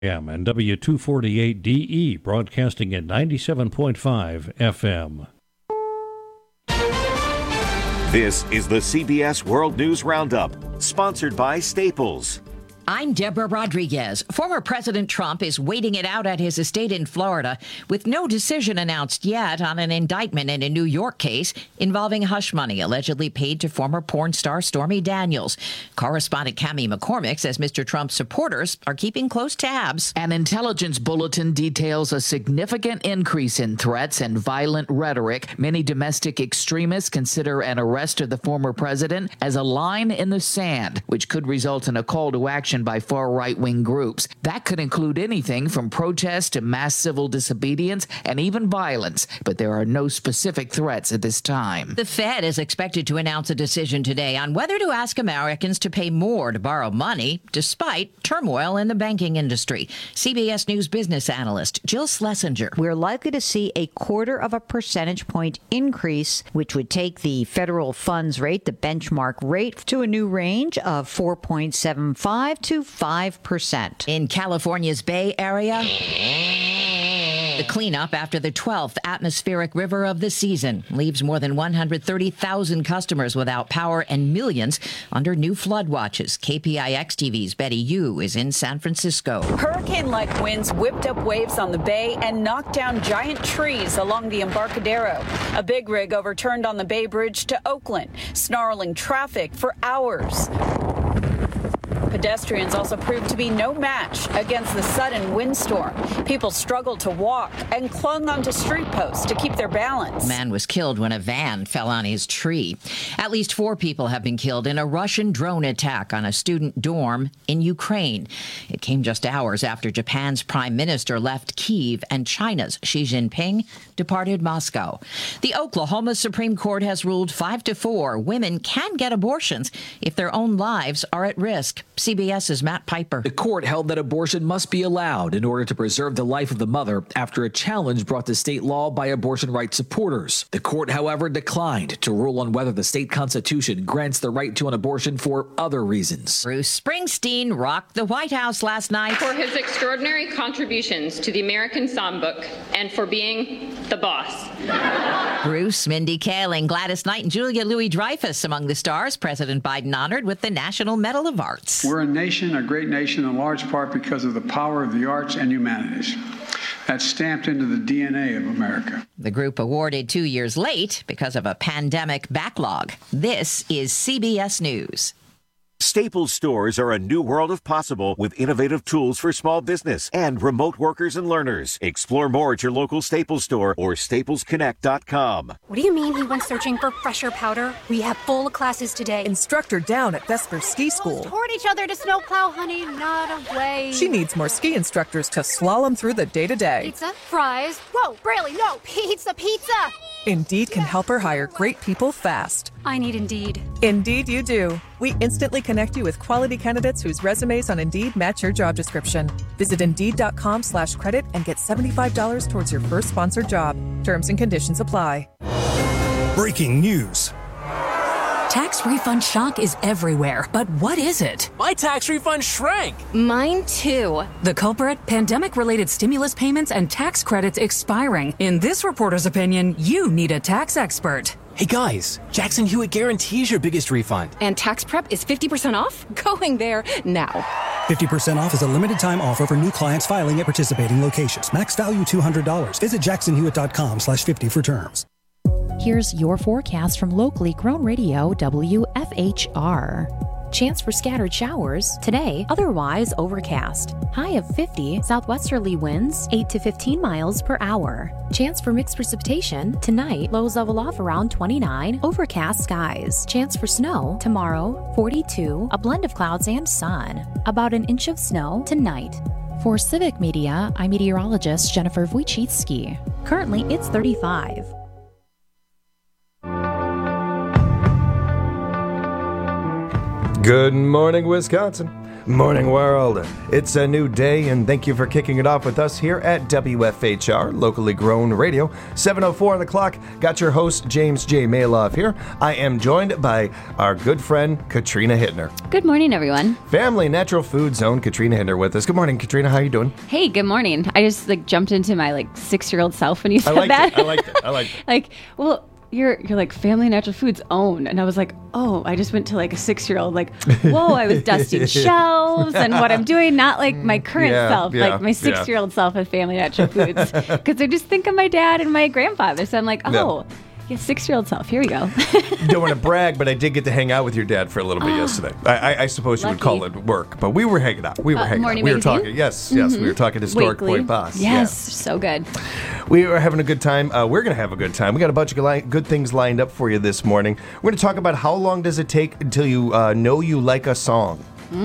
And W248DE broadcasting at 97.5 FM. This is the CBS World News Roundup, sponsored by Staples. I'm Deborah Rodriguez. Former President Trump is waiting it out at his estate in Florida with no decision announced yet on an indictment in a New York case involving hush money allegedly paid to former porn star Stormy Daniels. Correspondent Cami McCormick says Mr. Trump's supporters are keeping close tabs. An intelligence bulletin details a significant increase in threats and violent rhetoric. Many domestic extremists consider an arrest of the former president as a line in the sand, which could result in a call to action by far right-wing groups. That could include anything from protest to mass civil disobedience and even violence, but there are no specific threats at this time. The Fed is expected to announce a decision today on whether to ask Americans to pay more to borrow money, despite turmoil in the banking industry. CBS News business analyst Jill Schlesinger. We're likely to see a 0.25 percentage point increase, which would take the federal funds rate, the benchmark rate, to a new range of 4.75 to 5%. In California's Bay Area, the cleanup after the 12th atmospheric river of the season leaves more than 130,000 customers without power and millions under new flood watches. KPIX TV's Betty Yu is in San Francisco. Hurricane-like winds whipped up waves on the bay and knocked down giant trees along the Embarcadero. A big rig overturned on the Bay Bridge to Oakland, snarling traffic for hours. Pedestrians also proved to be no match against the sudden windstorm. People struggled to walk and clung onto street posts to keep their balance. A man was killed when a van fell on his tree. At least 4 people have been killed in a Russian drone attack on a student dorm in Ukraine. It came just hours after Japan's prime minister left Kyiv and China's Xi Jinping departed Moscow. The Oklahoma Supreme Court has ruled 5-4 women can get abortions if their own lives are at risk. CBS's Matt Piper. The court held that abortion must be allowed in order to preserve the life of the mother after a challenge brought to state law by abortion rights supporters. The court, however, declined to rule on whether the state constitution grants the right to an abortion for other reasons. Bruce Springsteen rocked the White House last night for his extraordinary contributions to the American Songbook and for being the boss. Bruce, Mindy Kaling, Gladys Knight, and Julia Louis-Dreyfus among the stars President Biden honored with the National Medal of Arts. We're a nation, a great nation, in large part because of the power of the arts and humanities. That's stamped into the DNA of America. The group awarded 2 years late because of a pandemic backlog. This is CBS News. Staples stores are a new world of possible with innovative tools for small business and remote workers and learners. Explore more at your local Staples store or staplesconnect.com. What do you mean he went searching for fresher powder? We have full classes today. Instructor down at Vesper Ski School. Toward each other to snowplow, honey, not away. She needs more ski instructors to slalom through the day-to-day. Pizza, fries. Whoa, Braley, no, pizza. Indeed can help her hire great people fast. I need Indeed. Indeed you do. We instantly connect you with quality candidates whose resumes on Indeed match your job description. Visit Indeed.com/credit and get $75 towards your first sponsored job. Terms and conditions apply. Breaking news. Tax refund shock is everywhere, but what is it? My tax refund shrank. Mine too. The culprit? Pandemic-related stimulus payments and tax credits expiring. In this reporter's opinion, you need a tax expert. Hey guys, Jackson Hewitt guarantees your biggest refund. And tax prep is 50% off? Going there now. 50% off is a limited time offer for new clients filing at participating locations. Max value $200. Visit jacksonhewitt.com/50 for terms. Here's your forecast from locally grown radio WFHR. Chance for scattered showers today, otherwise overcast. High of 50, southwesterly winds 8 to 15 miles per hour. Chance for mixed precipitation tonight, lows level off around 29, overcast skies. Chance for snow tomorrow, 42, a blend of clouds and sun. About an inch of snow tonight. For Civic Media, I'm meteorologist Jennifer Wojcicki. Currently, it's 35. Good morning, Wisconsin. Morning world. It's a new day, and thank you for kicking it off with us here at WFHR, locally grown radio. 7:04 on the clock. Got your host, James J. Maloff here. I am joined by our good friend, Katrina Hittner. Good morning, everyone. Family Natural Food Zone, Katrina Hittner with us. Good morning, Katrina. How you doing? Hey, good morning. I just jumped into my 6-year-old self when you said that. I liked it. Well, you're like Family Natural Foods own, and I was like, oh, I just went to a 6-year-old, whoa, I was dusting shelves and what I'm doing, not my current self, my 6-year-old self at Family Natural Foods, because I just think of my dad and my grandfather, so I'm like, oh. Yeah, 6-year-old self. Here we go. Don't want to brag, but I did get to hang out with your dad for a little bit yesterday. I suppose you would call it work, but we were hanging out. We were talking. Yes, we were talking historic Point Boss. Yes, so good. We are having a good time. We're going to have a good time. We got a bunch of good things lined up for you this morning. We're going to talk about how long does it take until you know you like a song.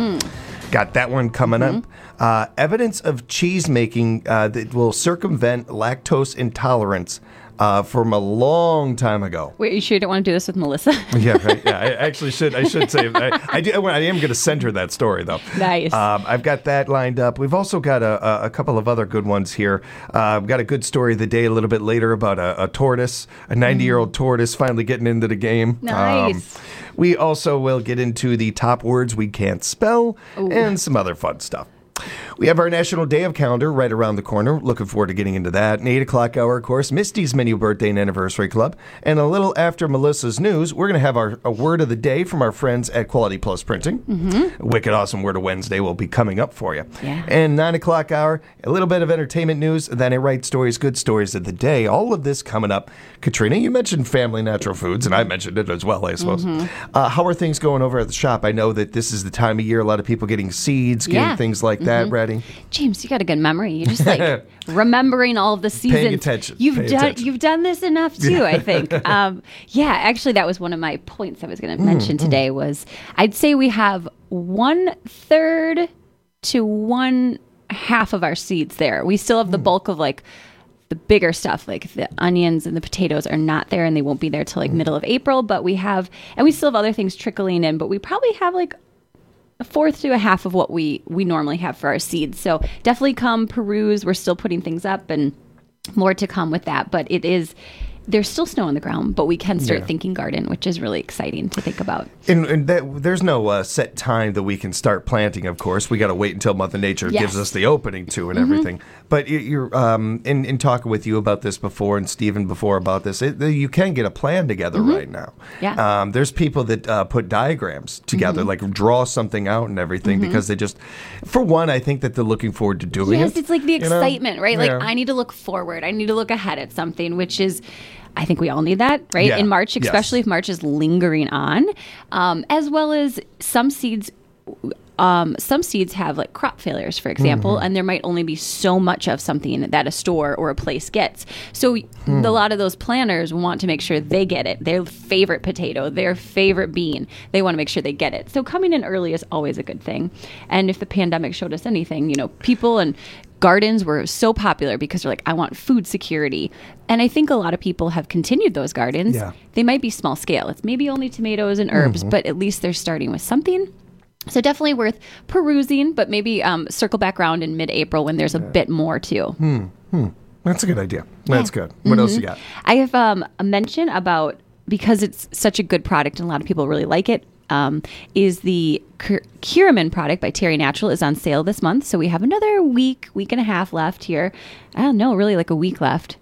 Got that one coming up. Evidence of cheese making that will circumvent lactose intolerance. From a long time ago. Wait, you sure you don't want to do this with Melissa? Yeah, right. Yeah, I actually should. I should say. I am going to send her that story, though. Nice. I've got that lined up. We've also got a couple of other good ones here. I've got a good story of the day a little bit later about a tortoise, a 90-year-old tortoise finally getting into the game. Nice. We also will get into the top words we can't spell and some other fun stuff. We have our National Day of Calendar right around the corner. Looking forward to getting into that. An 8 o'clock hour, of course, Misty's Menu Birthday and Anniversary Club. And a little after Melissa's news, we're going to have a word of the day from our friends at Quality Plus Printing. A wicked awesome word of Wednesday will be coming up for you. Yeah. And 9 o'clock hour, a little bit of entertainment news, then I write stories, good stories of the day. All of this coming up. Katrina, you mentioned Family Natural Foods, and I mentioned it as well, I suppose. How are things going over at the shop? I know that this is the time of year, a lot of people getting seeds, getting things like that ready. James, you got a good memory. You're just remembering all of the seasons. Paying attention. You've done this enough too, I think. Actually, that was one of my points I was going to mention today. Was I'd say we have 1/3 to 1/2 of our seeds there. We still have the bulk of the bigger stuff, like the onions and the potatoes are not there, and they won't be there till middle of April. But we still have other things trickling in. But we probably have 1/4 to 1/2 of what we normally have for our seeds. So definitely come peruse. We're still putting things up and more to come with that. But there's still snow on the ground, but we can start thinking garden, which is really exciting to think about. And there's no set time that we can start planting, of course. We got to wait until Mother Nature gives us the opening to and everything. But you're in talking with you about this before, and Stephen before about this, you can get a plan together right now. Yeah. There's people that put diagrams together, draw something out and everything, because they just, for one, I think that they're looking forward to doing it. Yes, it's the excitement, right? I need to look forward. I need to look ahead at something, which is, I think we all need that, right? Yeah. In March, especially if March is lingering on, as well as some seeds. Some seeds have crop failures, for example, and there might only be so much of something that a store or a place gets. So a lot of those planners want to make sure they get it. Their favorite potato, their favorite bean, they want to make sure they get it. So coming in early is always a good thing. And if the pandemic showed us anything, people and gardens were so popular because they're I want food security. And I think a lot of people have continued those gardens. Yeah. They might be small scale. It's maybe only tomatoes and herbs, but at least they're starting with something. So definitely worth perusing, but maybe circle back around in mid-April when there's a bit more too. That's a good idea. That's good. What else you got? I have a mention about, because it's such a good product and a lot of people really like it, is the Kiriman product by Terry Natural is on sale this month. So we have another week and a half left here. I don't know, really a week left.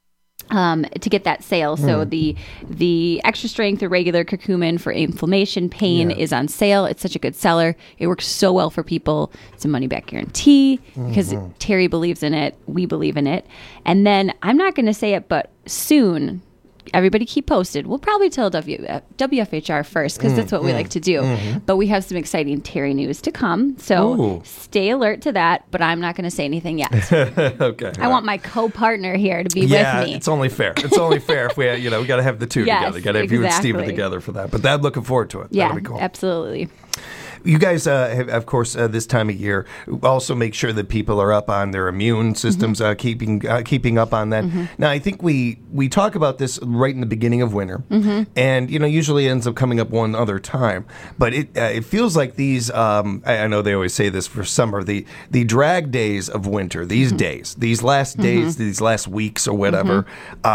To get that sale. So the extra strength, the regular curcumin for inflammation, pain is on sale. It's such a good seller. It works so well for people. It's a money back guarantee because Terry believes in it. We believe in it. And then I'm not going to say it, but soon, everybody keep posted. We'll probably tell WFHR first because that's what we like to do. But we have some exciting Terry news to come. So stay alert to that. But I'm not going to say anything yet. Okay. I want my co-partner here to be with me. It's only fair. It's only fair if we got to have the two together. Got to have you and Stephen together for that. But I'm looking forward to it. Yeah, that'll be cool. Absolutely. You guys, have, of course, this time of year, also make sure that people are up on their immune systems, keeping up on that. Now, I think we talk about this right in the beginning of winter, and usually ends up coming up one other time. But it feels like these. I know they always say this for summer. The drag days of winter. These days, these last days, these last weeks or whatever.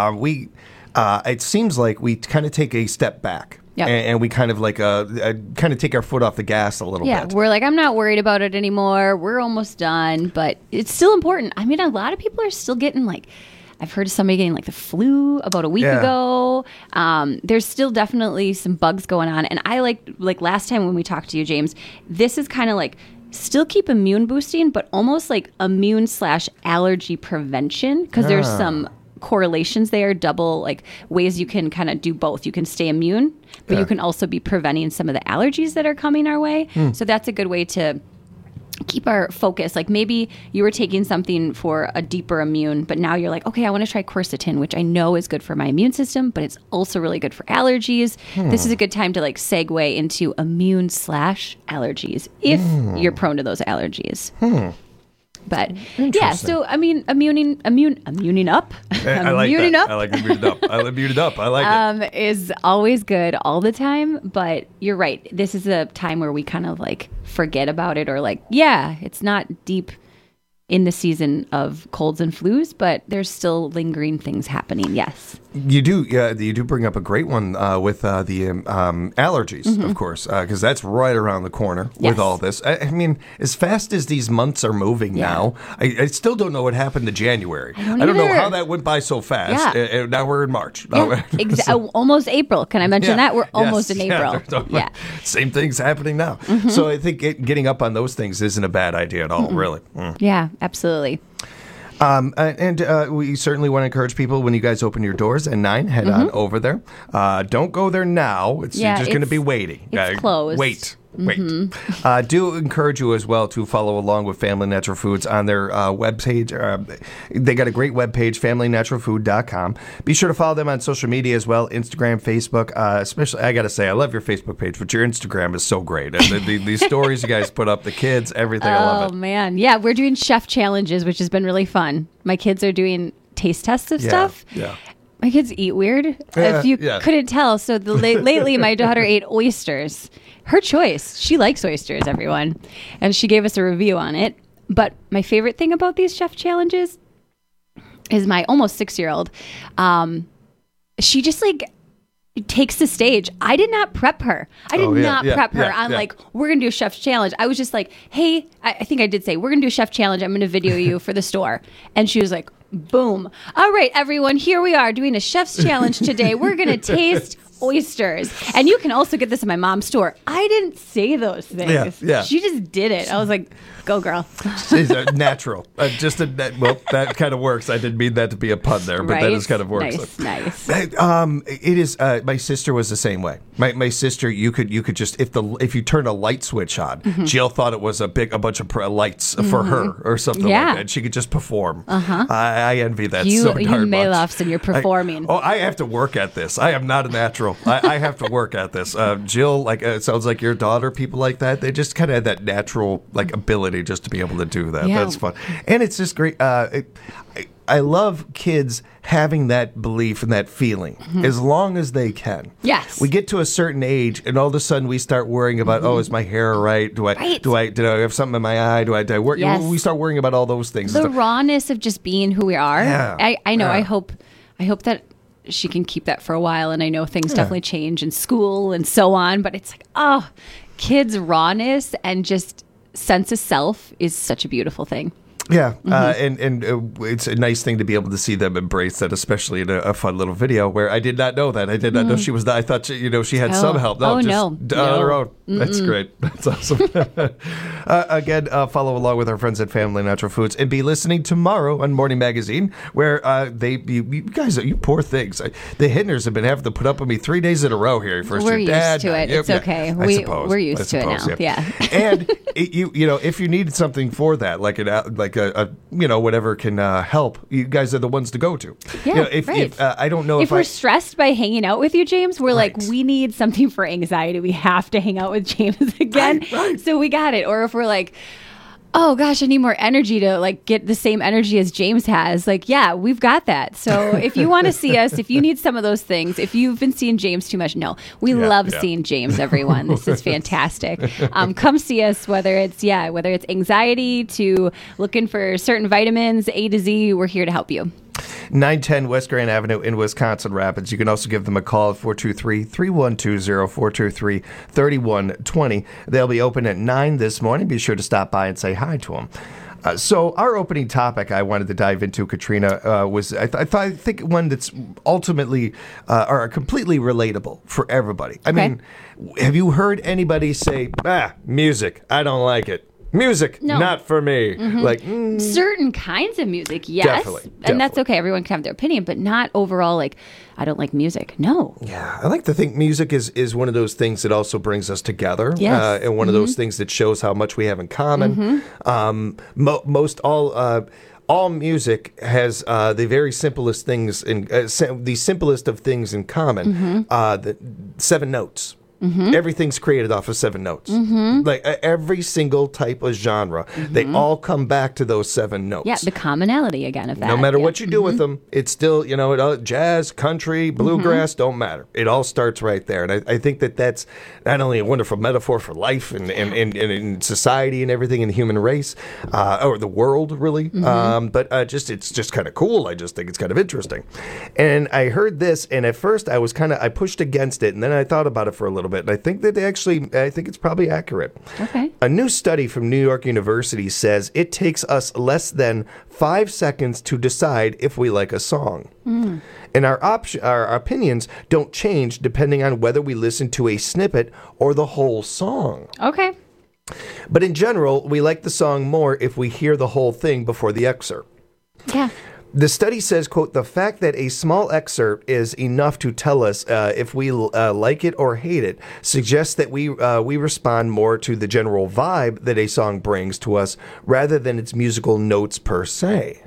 It seems like we kind of take a step back. Yep. And we kind of take our foot off the gas a little bit. Yeah, we're like, I'm not worried about it anymore. We're almost done, but it's still important. I mean, a lot of people are still getting I've heard of somebody getting the flu about a week ago. There's still definitely some bugs going on. And I like last time when we talked to you, James, this is kind of still keep immune boosting, but almost like immune/allergy prevention, because there's some correlations there, double ways you can kind of do both. You can stay immune, but you can also be preventing some of the allergies that are coming our way. So that's a good way to keep our focus. Maybe you were taking something for a deeper immune, but now you're okay, I want to try quercetin, which I know is good for my immune system, but it's also really good for allergies. This is a good time to Hmm. segue into immune/allergies if you're prone to those allergies. But yeah, so I mean, immuning up. I like that. Up. I like immuning up. I like immuning up. I like it. Is always good all the time. But you're right. This is a time where we kind of forget about it, or it's not deep in the season of colds and flus, but there's still lingering things happening. Yes. You do. Yeah, you do bring up a great one with the allergies, of course, because that's right around the corner with all this. I mean, as fast as these months are moving now, I still don't know what happened to January. I don't know how that went by so fast. Now we're in March. Yeah. Almost April. Can I mention that? We're almost in April. Yeah. Same thing's happening now. So I think getting up on those things isn't a bad idea at all, really. Yeah, absolutely. And we certainly want to encourage people, when you guys open your doors at 9, head on over there. Don't go there now. You're just going to be waiting. It's closed. Wait. Do encourage you as well to follow along with Family Natural Foods on their webpage. They got a great webpage, familynaturalfood.com. Be sure to follow them on social media as well, Instagram, Facebook. Especially, I got to say, I love your Facebook page, but your Instagram is so great. And the stories you guys put up, the kids, everything, I love it. Oh, man. Yeah, we're doing chef challenges, which has been really fun. My kids are doing taste tests of stuff. Yeah. My kids eat weird, if you couldn't tell. So lately, my daughter ate oysters. Her choice. She likes oysters, everyone. And she gave us a review on it. But my favorite thing about these chef challenges is my almost 6-year-old. She just takes the stage. I did not prep her. I did not prep her on we're going to do a chef's challenge. I was just hey, I think I did say, we're going to do a chef challenge. I'm going to video you for the store. And she was like, boom. All right, everyone, here we are doing a chef's challenge today. We're going to taste oysters. And you can also get this in my mom's store. I didn't say those things. Yeah. She just did it. I was like, go girl. She's natural. That kind of works. I didn't mean that to be a pun there, but that just kind of works. Nice. It is. My sister was the same way. My sister, you could just if you turn a light switch on, Jill thought it was a bunch of lights for her or something like that. She could just perform. I envy that so darn much. You Maylofts and you're performing. I have to work at this. I am not a natural. I have to work at this. Jill, it sounds like your daughter, people like that, they just kind of had that natural ability just to be able to do that. Yeah. That's fun. And it's just great. I love kids having that belief and that feeling as long as they can. Yes. We get to a certain age and all of a sudden we start worrying about, is my hair right? Did I have something in my eye? Do I work? Yes. We start worrying about all those things. The rawness of just being who we are. Yeah. I know. Yeah. I hope that she can keep that for a while. And I know things definitely change in school and so on, but it's kids' rawness and just sense of self is such a beautiful thing. Yeah, and it's a nice thing to be able to see them embrace that, especially in a fun little video where I did not know that. I did not know she was that. I thought she had some help. No, just on her own. That's great. That's awesome. Again, follow along with our friends at Family Natural Foods and be listening tomorrow on Morning Magazine where you guys, you poor things. The Hittners have been having to put up with me 3 days in a row here. We're used to it. It's okay. We're used to it now. Yeah. And if you need something for that, like whatever can help. You guys are the ones to go to. Yeah, if I don't know if we're stressed by hanging out with you, James, we're like, we need something for anxiety. We have to hang out with James again. Right. So we got it. Or if we're like, oh gosh, I need more energy to like get the same energy as James has. Like, yeah, we've got that. So if you want to see us, if you need some of those things, if you've been seeing James too much, no, we love seeing James, everyone. This is fantastic. Come see us, whether it's anxiety to looking for certain vitamins, A to Z, we're here to help you. 910 West Grand Avenue in Wisconsin Rapids. You can also give them a call at 423-3120, 423-3120. They'll be open at 9 this morning. Be sure to stop by and say hi to them. So our opening topic I wanted to dive into, Katrina, was I think one that's ultimately or completely relatable for everybody. I mean, have you heard anybody say, music, I don't like it? Music, not for me. Mm-hmm. Like certain kinds of music, yes. Definitely. And that's okay. Everyone can have their opinion, but not overall like, I don't like music. No. Yeah. I like to think music is one of those things that also brings us together. Yes. And one of those things that shows how much we have in common. All music has the very simplest things, the simplest of things in common. The 7 notes. Everything's created off of 7 notes. Like every single type of genre, they all come back to those 7 notes. Yeah, the commonality again of that. No matter what you do with them, it's still, jazz, country, bluegrass, don't matter. It all starts right there. And I think that's not only a wonderful metaphor for life and in society and everything in the human race, or the world, really, but it's just kind of cool. I just think it's kind of interesting. And I heard this, and at first I pushed against it, and then I thought about it for a little bit. And I think that I think it's probably accurate. Okay. A new study from New York University says it takes us less than 5 seconds to decide if we like a song. And our opinions don't change depending on whether we listen to a snippet or the whole song. Okay. But in general, we like the song more if we hear the whole thing before the excerpt. Yeah. The study says, quote, the fact that a small excerpt is enough to tell us if we like it or hate it suggests that we respond more to the general vibe that a song brings to us rather than its musical notes per se.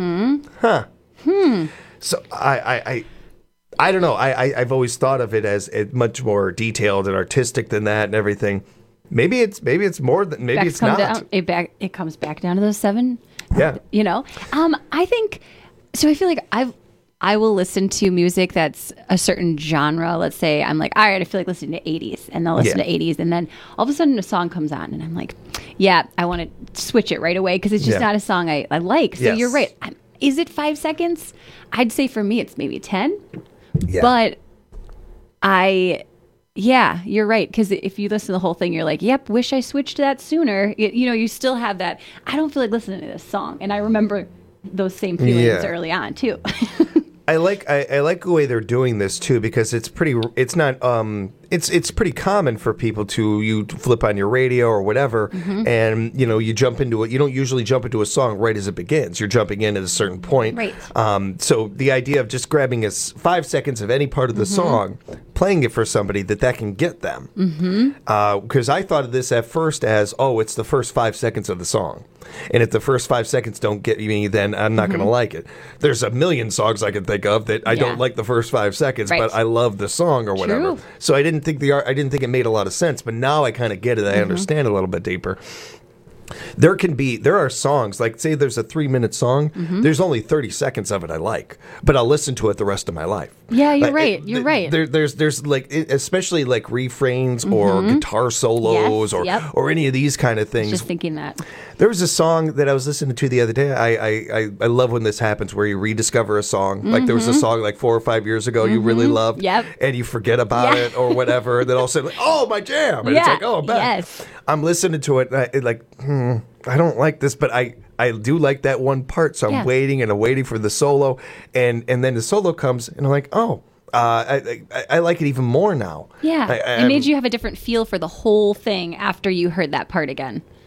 So I don't know. I've always thought of it as much more detailed and artistic than that and everything. Maybe it's more than it's not. It comes back down to those 7. Yeah. I think so. I feel like I will listen to music that's a certain genre. Let's say I'm like, all right, I feel like listening to 80s, and I'll listen to 80s, and then all of a sudden a song comes on, and I'm like, yeah, I want to switch it right away because it's just not a song I like. So you're right. Is it 5 seconds? I'd say for me it's maybe 10. Yeah. But you're right. Because if you listen to the whole thing, you're like, yep, wish I switched to that sooner. You still have that. I don't feel like listening to this song. And I remember those same feelings early on, too. I like the way they're doing this, too, because it's pretty common for people to flip on your radio or whatever, and you jump into it. You don't usually jump into a song right as it begins. You're jumping in at a certain point. Right. So the idea of just grabbing 5 seconds of any part of the song, playing it for somebody that can get them. Because I thought of this at first as, it's the first 5 seconds of the song. And if the first 5 seconds don't get me, then I'm not going to like it. There's a million songs I can think of that I don't like the first 5 seconds, but I love the song or whatever. True. So I didn't think it made a lot of sense, but now I kind of get it. I understand a little bit deeper. There are songs, like say there's a 3-minute song, there's only 30 seconds of it I like, but I'll listen to it the rest of my life. Yeah, you're right. You're right. There's like, especially like refrains or guitar solos or any of these kind of things. Just thinking that. There was a song that I was listening to the other day. I love when this happens where you rediscover a song. Like there was a song like 4 or 5 years ago you really loved, and you forget about it or whatever. And then all of a sudden, oh, my jam. And it's like, oh, I'm back. Yes. I'm listening to it, and I don't like this, but I do like that one part. So I'm waiting for the solo, and then the solo comes, and I'm like, oh. I like it even more now. Yeah, it made you have a different feel for the whole thing after you heard that part again.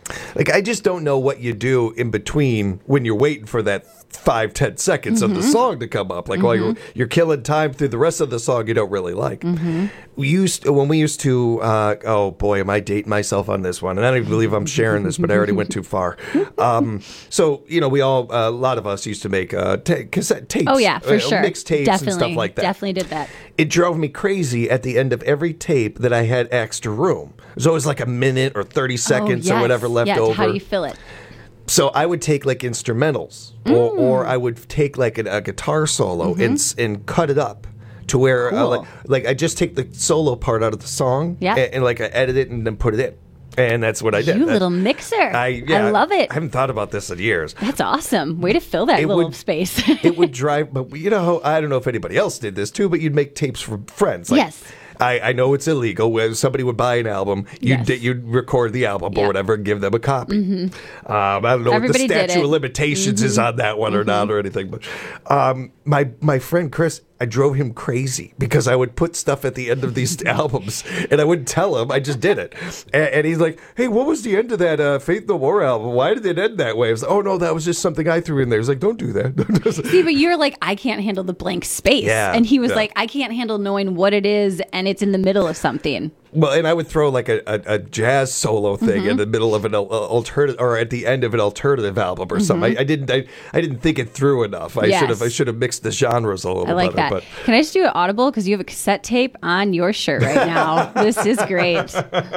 Like, I just don't know what you do in between when you're waiting for that 5-10 seconds of the song to come up. Like, while you're killing time through the rest of the song you don't really like. When we used to, oh boy, am I dating myself on this one? And I don't even believe I'm sharing this, but I already went too far. So, we all, a lot of us used to make cassette tapes. Oh, yeah, for sure. Mixtapes and stuff like that. Definitely did that. It drove me crazy at the end of every tape that I had extra room. It was always like a minute or 30 seconds or whatever left over. How do you fill it? So I would take like instrumentals or I would take like a guitar solo and cut it up to where like I just take the solo part out of the song and like I edit it and then put it in. And that's what I did. You little mixer. I love it. I haven't thought about this in years. That's awesome. Way to fill that little space. It would drive, but I don't know if anybody else did this too, but you'd make tapes for friends. Like, yes. I know it's illegal. When somebody would buy an album, you'd record the album or whatever and give them a copy. I don't know Everybody what the statute of limitations is on that one or not or anything. But my friend Chris, I drove him crazy because I would put stuff at the end of these albums and I wouldn't tell him. I just did it. And he's like, hey, what was the end of that Faith No More album? Why did it end that way? I was like, oh, no, that was just something I threw in there. He's like, don't do that. See, but you're like, I can't handle the blank space. Yeah, and he was like, I can't handle knowing what it is and it's in the middle of something. Well, and I would throw like a jazz solo thing in the middle of an alternative or at the end of an alternative album or something. I didn't think it through enough. I should have mixed the genres a little better. I like that. But. Can I just do it audible because you have a cassette tape on your shirt right now? This is great.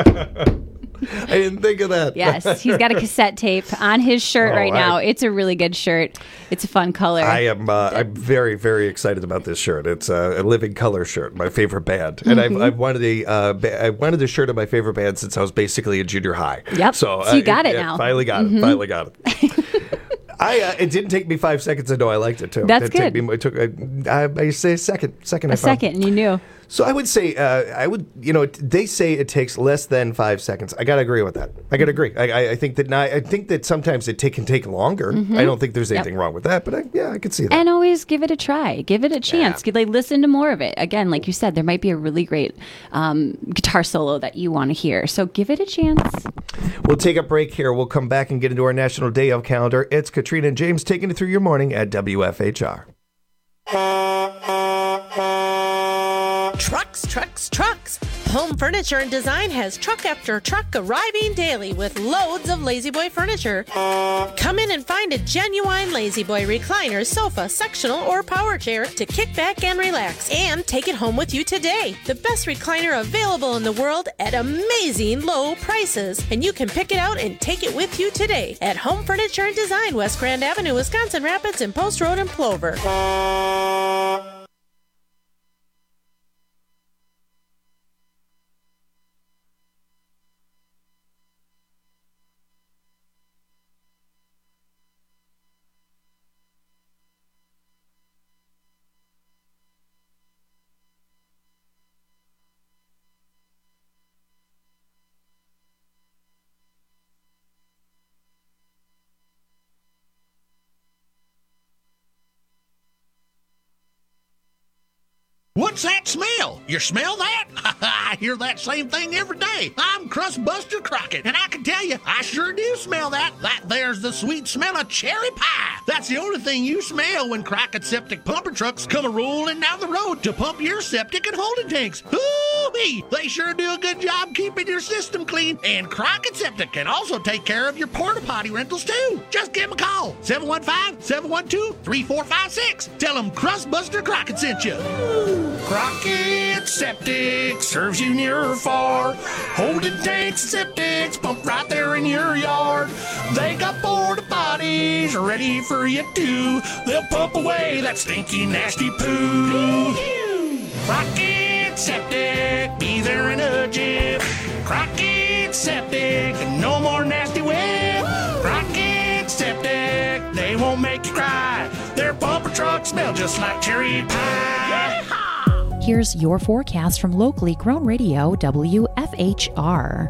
I didn't think of that. Yes, he's got a cassette tape on his shirt right now. It's a really good shirt. It's a fun color. I'm very, very excited about this shirt. It's a Living Colour shirt, my favorite band, and I've wanted a shirt of my favorite band since I was basically in junior high. Yep. So you got it now. Finally got it. Finally got it. It didn't take me 5 seconds to know I liked it too. That's good. It took I say a second. A second, and you knew. So I would say, they say it takes less than 5 seconds. I got to agree with that. I got to agree. I think that sometimes it can take longer. I don't think there's anything wrong with that, but I could see that. And always give it a try. Give it a chance. Like, listen to more of it. Again, like you said, there might be a really great guitar solo that you want to hear. So give it a chance. We'll take a break here. We'll come back and get into our National Day of calendar. It's Katrina and James taking it through your morning at WFHR. Trucks. Home Furniture and Design has truck after truck arriving daily with loads of La-Z-Boy furniture. Come in and find a genuine La-Z-Boy recliner, sofa, sectional, or power chair to kick back and relax. And take it home with you today. The best recliner available in the world at amazing low prices. And you can pick it out and take it with you today at Home Furniture and Design, West Grand Avenue, Wisconsin Rapids, and Post Road in Plover. What's that smell? You smell that? I hear that same thing every day. I'm Crust Buster Crockett, and I can tell you, I sure do smell that. That there's the sweet smell of cherry pie. That's the only thing you smell when Crockett Septic pumper trucks come a-rolling down the road to pump your septic and holding tanks. Ooh-wee! They sure do a good job keeping your system clean, and Crockett Septic can also take care of your porta potty rentals too. Just give them a call, 715-712-3456. Tell them Crust Buster Crockett sent you. Crockett Septic serves you near or far. Holding tanks and septics pump right there in your yard. They got porta potties ready for you too. They'll pump away that stinky, nasty poo. Crockett Septic, be there in a jiff. Crockett Septic, no more nasty whiff. Crockett Septic, they won't make you cry. Their pumper trucks smell just like cherry pie. Here's your forecast from locally grown radio WFHR.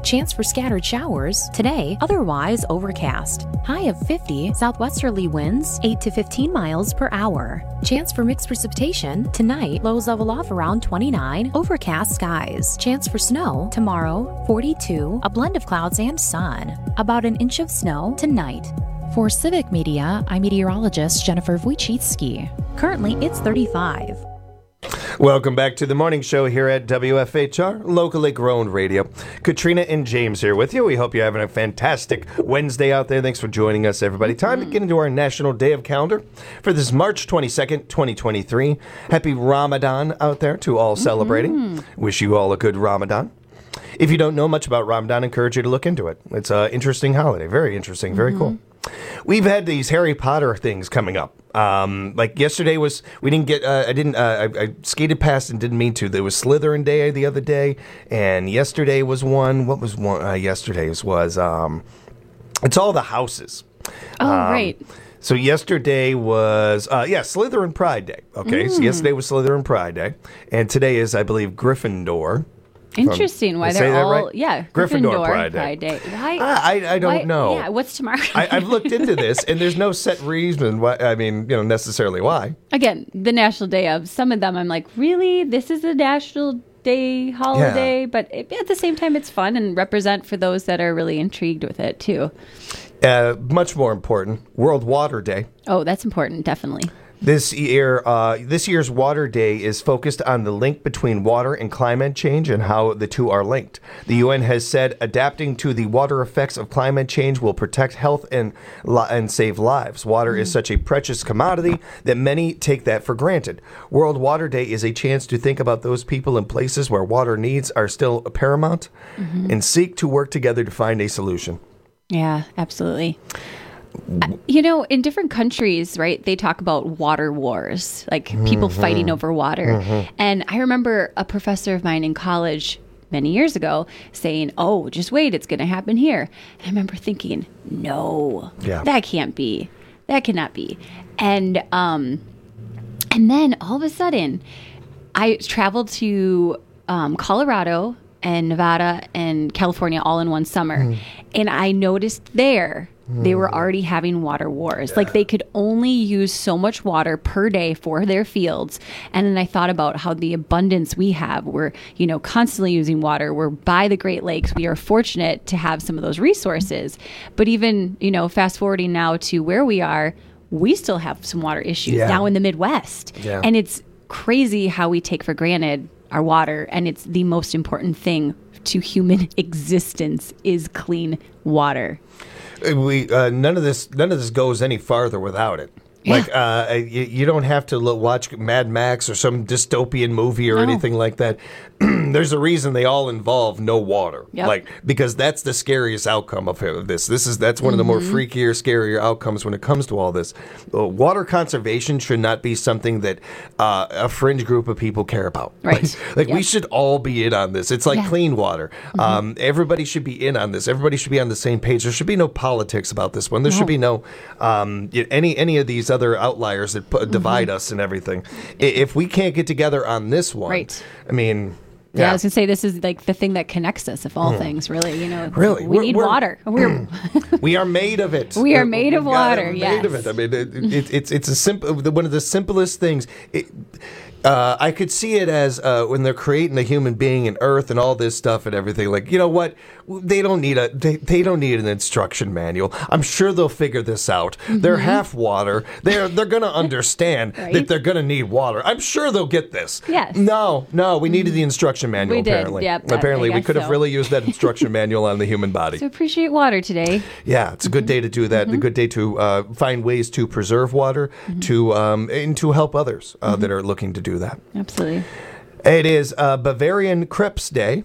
Chance for scattered showers today, otherwise overcast. High of 50, southwesterly winds 8 to 15 miles per hour. Chance for mixed precipitation tonight, lows level off around 29, overcast skies. Chance for snow tomorrow, 42, a blend of clouds and sun. About an inch of snow tonight. For Civic Media, I'm meteorologist Jennifer Wojcicki. Currently, it's 35. Welcome back to the morning show here at WFHR, locally grown radio. Katrina and James here with you. We hope you're having a fantastic Wednesday out there. Thanks for joining us, everybody. Time to get into our National Day of Calendar for this March 22nd, 2023. Happy Ramadan out there to all celebrating. Wish you all a good Ramadan. If you don't know much about Ramadan, I encourage you to look into it. It's an interesting holiday. Very interesting. Very cool. We've had these Harry Potter things coming up. Like yesterday was, we didn't get, I skated past and didn't mean to. There was Slytherin Day the other day, and yesterday was one. What was one? Yesterday's was, it's all the houses. Oh, right. So yesterday was, Slytherin Pride Day. Okay, so yesterday was Slytherin Pride Day, and today is, I believe, Gryffindor. Interesting. Why they're all, right? Gryffindor Pride Day. Why? I don't know. Yeah, what's tomorrow? I've looked into this, and there's no set reason why, necessarily why. Again, the National Day of, some of them I'm like, really? This is a National Day holiday? Yeah. But at the same time, it's fun and represent for those that are really intrigued with it, too. Much more important, World Water Day. Oh, that's important, definitely. This year's Water Day is focused on the link between water and climate change and how the two are linked. The UN has said adapting to the water effects of climate change will protect health and save lives. Water is such a precious commodity that many take that for granted. World Water Day is a chance to think about those people and places where water needs are still paramount and seek to work together to find a solution. Yeah, absolutely. In different countries, right, they talk about water wars, like people fighting over water. And I remember a professor of mine in college many years ago saying, oh, just wait, it's going to happen here. And I remember thinking, no, that can't be. That cannot be. And then all of a sudden, I traveled to Colorado and Nevada and California all in one summer. And I noticed there they were already having water wars. Like they could only use so much water per day for their fields. And then I thought about how the abundance we have. We're, constantly using water. We're by the Great Lakes. We are fortunate to have some of those resources. But even, fast forwarding now to where we are, we still have some water issues now in the Midwest. Yeah. And it's crazy how we take for granted our water. And it's the most important thing to human existence is clean water. None of this goes any farther without it. Yeah. Like you don't have to watch Mad Max or some dystopian movie or anything like that. There's a reason they all involve no water, because that's the scariest outcome of this. That's one of the more freakier, scarier outcomes when it comes to all this. Water conservation should not be something that a fringe group of people care about. Right. We should all be in on this. It's like clean water. Everybody should be in on this. Everybody should be on the same page. There should be no politics about this one. There should be no any of these other outliers that divide us and everything. If we can't get together on this one, I mean. Yeah, I was going to say, this is like the thing that connects us, of all things, really. Really? We need water. We are made of it. We are made of water, made of it. I mean, it's a simple, one of the simplest things. I could see it as when they're creating a human being and Earth and all this stuff and everything. Like, you know what? They don't need an instruction manual. I'm sure they'll figure this out. They're half water. They're going to understand that they're going to need water. I'm sure they'll get this. Yes. No, we needed the instruction manual. We did. Apparently, apparently we could have really used that instruction manual on the human body. So appreciate water today. Yeah, it's a good day to do that. A good day to find ways to preserve water, and to help others that are looking to do that. Absolutely. It is Bavarian Crepes Day.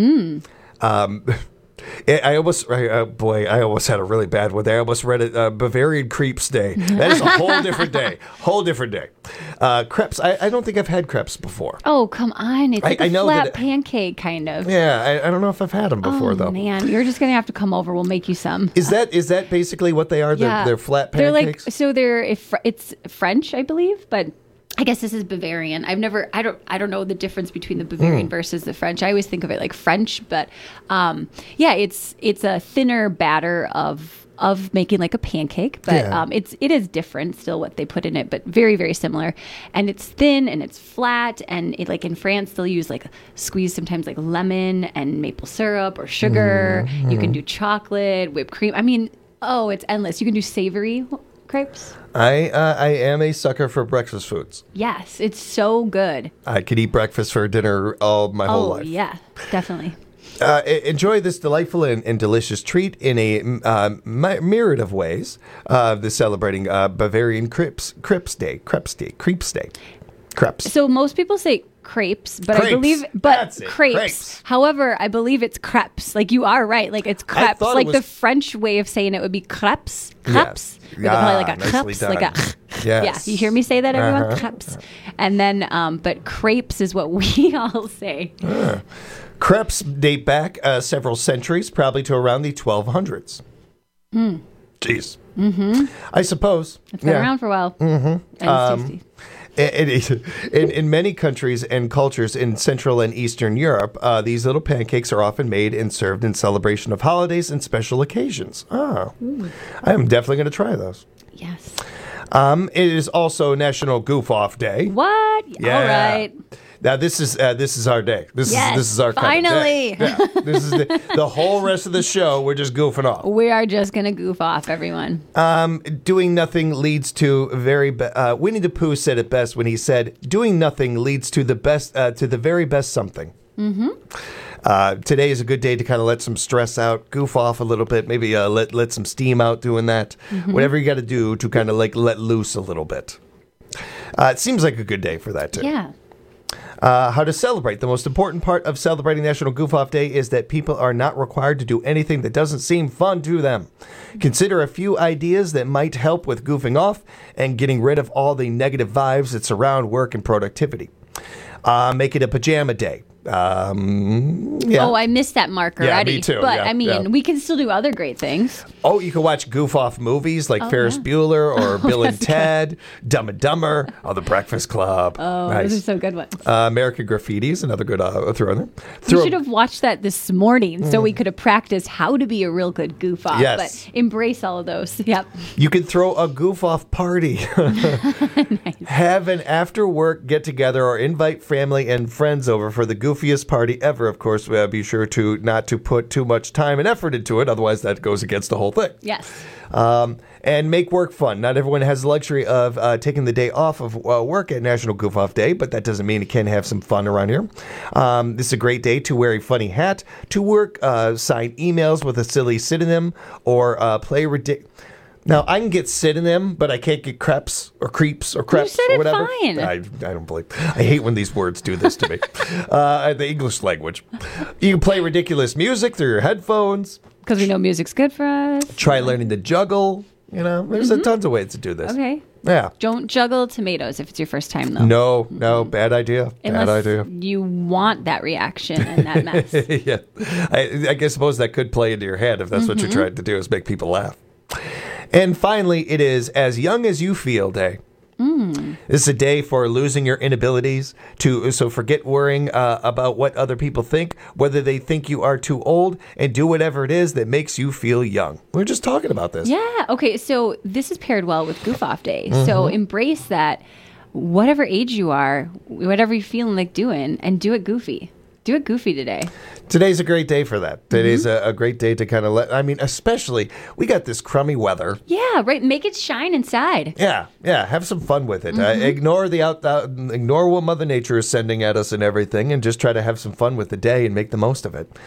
I almost had a really bad one there. I almost read it Bavarian Crepes Day. That is a whole different day. Crepes. I don't think I've had crepes before. Oh, come on. It's like a flat pancake, kind of. Yeah, I don't know if I've had them before, though. Oh, man. You're just going to have to come over. We'll make you some. Is that basically what they are? Yeah. They're flat pancakes? It's French, I believe, but I guess this is Bavarian. I don't know the difference between the Bavarian versus the French. I always think of it like French, but it's a thinner batter of making like a pancake, but it is different still what they put in it, but very, very similar. And it's thin and it's flat, and it, like in France they'll use like squeeze sometimes like lemon and maple syrup or sugar. You can do chocolate, whipped cream. I mean, it's endless. You can do savory crepes. I am a sucker for breakfast foods. Yes, it's so good. I could eat breakfast for dinner my whole life. Oh, yeah, definitely. Enjoy this delightful and delicious treat in a myriad of ways. Celebrating Bavarian Crepes Day. So most people say crepes, but Crepes. I believe, That's it. crepes. However, I believe it's crepes. Like you are right. Like it's crepes. Like the French way of saying it would be crepes. Crepes. Yes. With probably like a nicely crepes, done. like a. Yes. Yeah, you hear me say that, everyone? Uh-huh. Crepes. And then, but crepes is what we all say. Crepes date back several centuries, probably to around the 1200s. Jeez. Mm-hmm. I suppose. It's been around for a while. Mm-hmm. And it's tasty. In many countries and cultures in Central and Eastern Europe, these little pancakes are often made and served in celebration of holidays and special occasions. I am definitely going to try those. Yes. It is also National Goof Off Day. What? Yeah. All right. Now this is our day. This is our kind of finally. day. Yeah. This is the whole rest of the show. We're just goofing off. We are just gonna goof off, everyone. Doing nothing leads to Winnie the Pooh said it best when he said, "Doing nothing leads to the best, to the very best something." Mm-hmm. Today is a good day to kind of let some stress out, goof off a little bit, maybe let some steam out doing that. Mm-hmm. Whatever you got to do to kind of like let loose a little bit. It seems like a good day for that too. Yeah. How to celebrate. The most important part of celebrating National Goof Off Day is that people are not required to do anything that doesn't seem fun to them. Consider a few ideas that might help with goofing off and getting rid of all the negative vibes that surround work and productivity. Make it a pajama day. Yeah. Oh, I missed that mark already. Yeah, me too. But Yeah, I mean, we can still do other great things. Oh, you can watch goof off movies like Ferris Bueller or Bill and Ted, Dumb and Dumber, or The Breakfast Club. Oh, nice. those are so good ones. American Graffiti is another good throw in there. We should have watched that this morning so we could have practiced how to be a real good goof off. Yes. But embrace all of those. Yep. You could throw a goof off party. Nice. Have an after work get together or invite family and friends over for the goofiest party ever. Of course, be sure to not to put too much time and effort into it. Otherwise, that goes against the whole thing. Yes. And make work fun. Not everyone has the luxury of taking the day off of work at National Goof Off Day, but that doesn't mean it can't have some fun around here. This is a great day to wear a funny hat, to work, sign emails with a silly synonym, or play ridiculous. Now, I can get synonym, but I can't get crepes or creeps or crepes or whatever. Fine. I don't believe. I hate when these words do this to me. The English language. You can play ridiculous music through your headphones. Because we know music's good for us. Try learning to juggle. You know, there's tons of ways to do this. Okay. Yeah. Don't juggle tomatoes if it's your first time, though. No, bad idea. Unless bad idea. you want that reaction and that mess. Yeah. I guess suppose that could play into your head if that's what you're trying to do is make people laugh. And finally, it is As Young as You Feel Day. This is a day for losing your inabilities so forget worrying about what other people think, whether they think you are too old, and do whatever it is that makes you feel young. We were just talking about this. Yeah. Okay. So this is paired well with Goof Off Day. So embrace that whatever age you are, whatever you're feeling like doing, and do it goofy. Do it goofy today. Today's a great day for that. Today's a great day to kind of especially, we got this crummy weather. Yeah, right. Make it shine inside. Yeah. Have some fun with it. Ignore ignore what Mother Nature is sending at us and everything, and just try to have some fun with the day and make the most of it.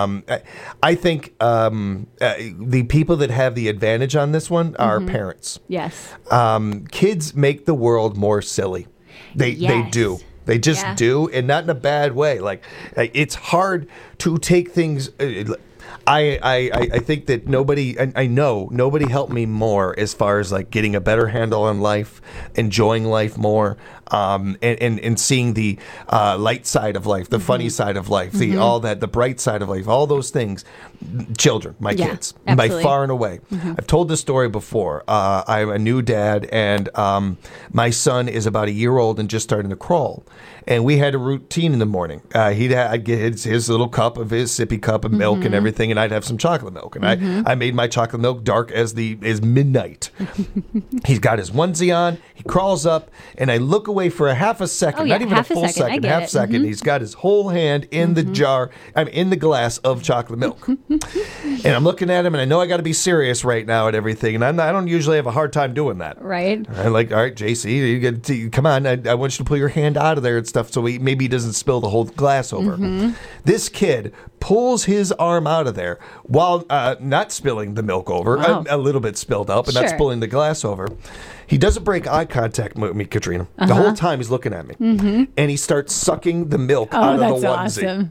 I think the people that have the advantage on this one are parents. Yes. Kids make the world more silly. They do. They just do, and not in a bad way. Like, it's hard to take things. I think that I know nobody helped me more as far as like getting a better handle on life, enjoying life more, and seeing the light side of life, the funny side of life, the bright side of life, all those things. Children, my kids, absolutely. by far and away. I've told this story before. I'm a new dad, and my son is about a year old and just starting to crawl. And we had a routine in the morning. I'd get his little cup of his sippy cup of milk and everything, and I'd have some chocolate milk. And I made my chocolate milk dark as midnight. He's got his onesie on. He crawls up, and I look away for a half a second, not even a full second, half second. He's got his whole hand in the jar, in the glass of chocolate milk. And I'm looking at him, and I know I got to be serious right now and everything. And I don't usually have a hard time doing that. Right. I'm like, all right, JC, come on. I want you to pull your hand out of there and stuff so maybe he doesn't spill the whole glass over. This kid pulls his arm out of there while not spilling the milk over, a little bit spilled out, but not spilling the glass over. He doesn't break eye contact with me, Katrina. The whole time he's looking at me. And he starts sucking the milk out of the onesie. Awesome.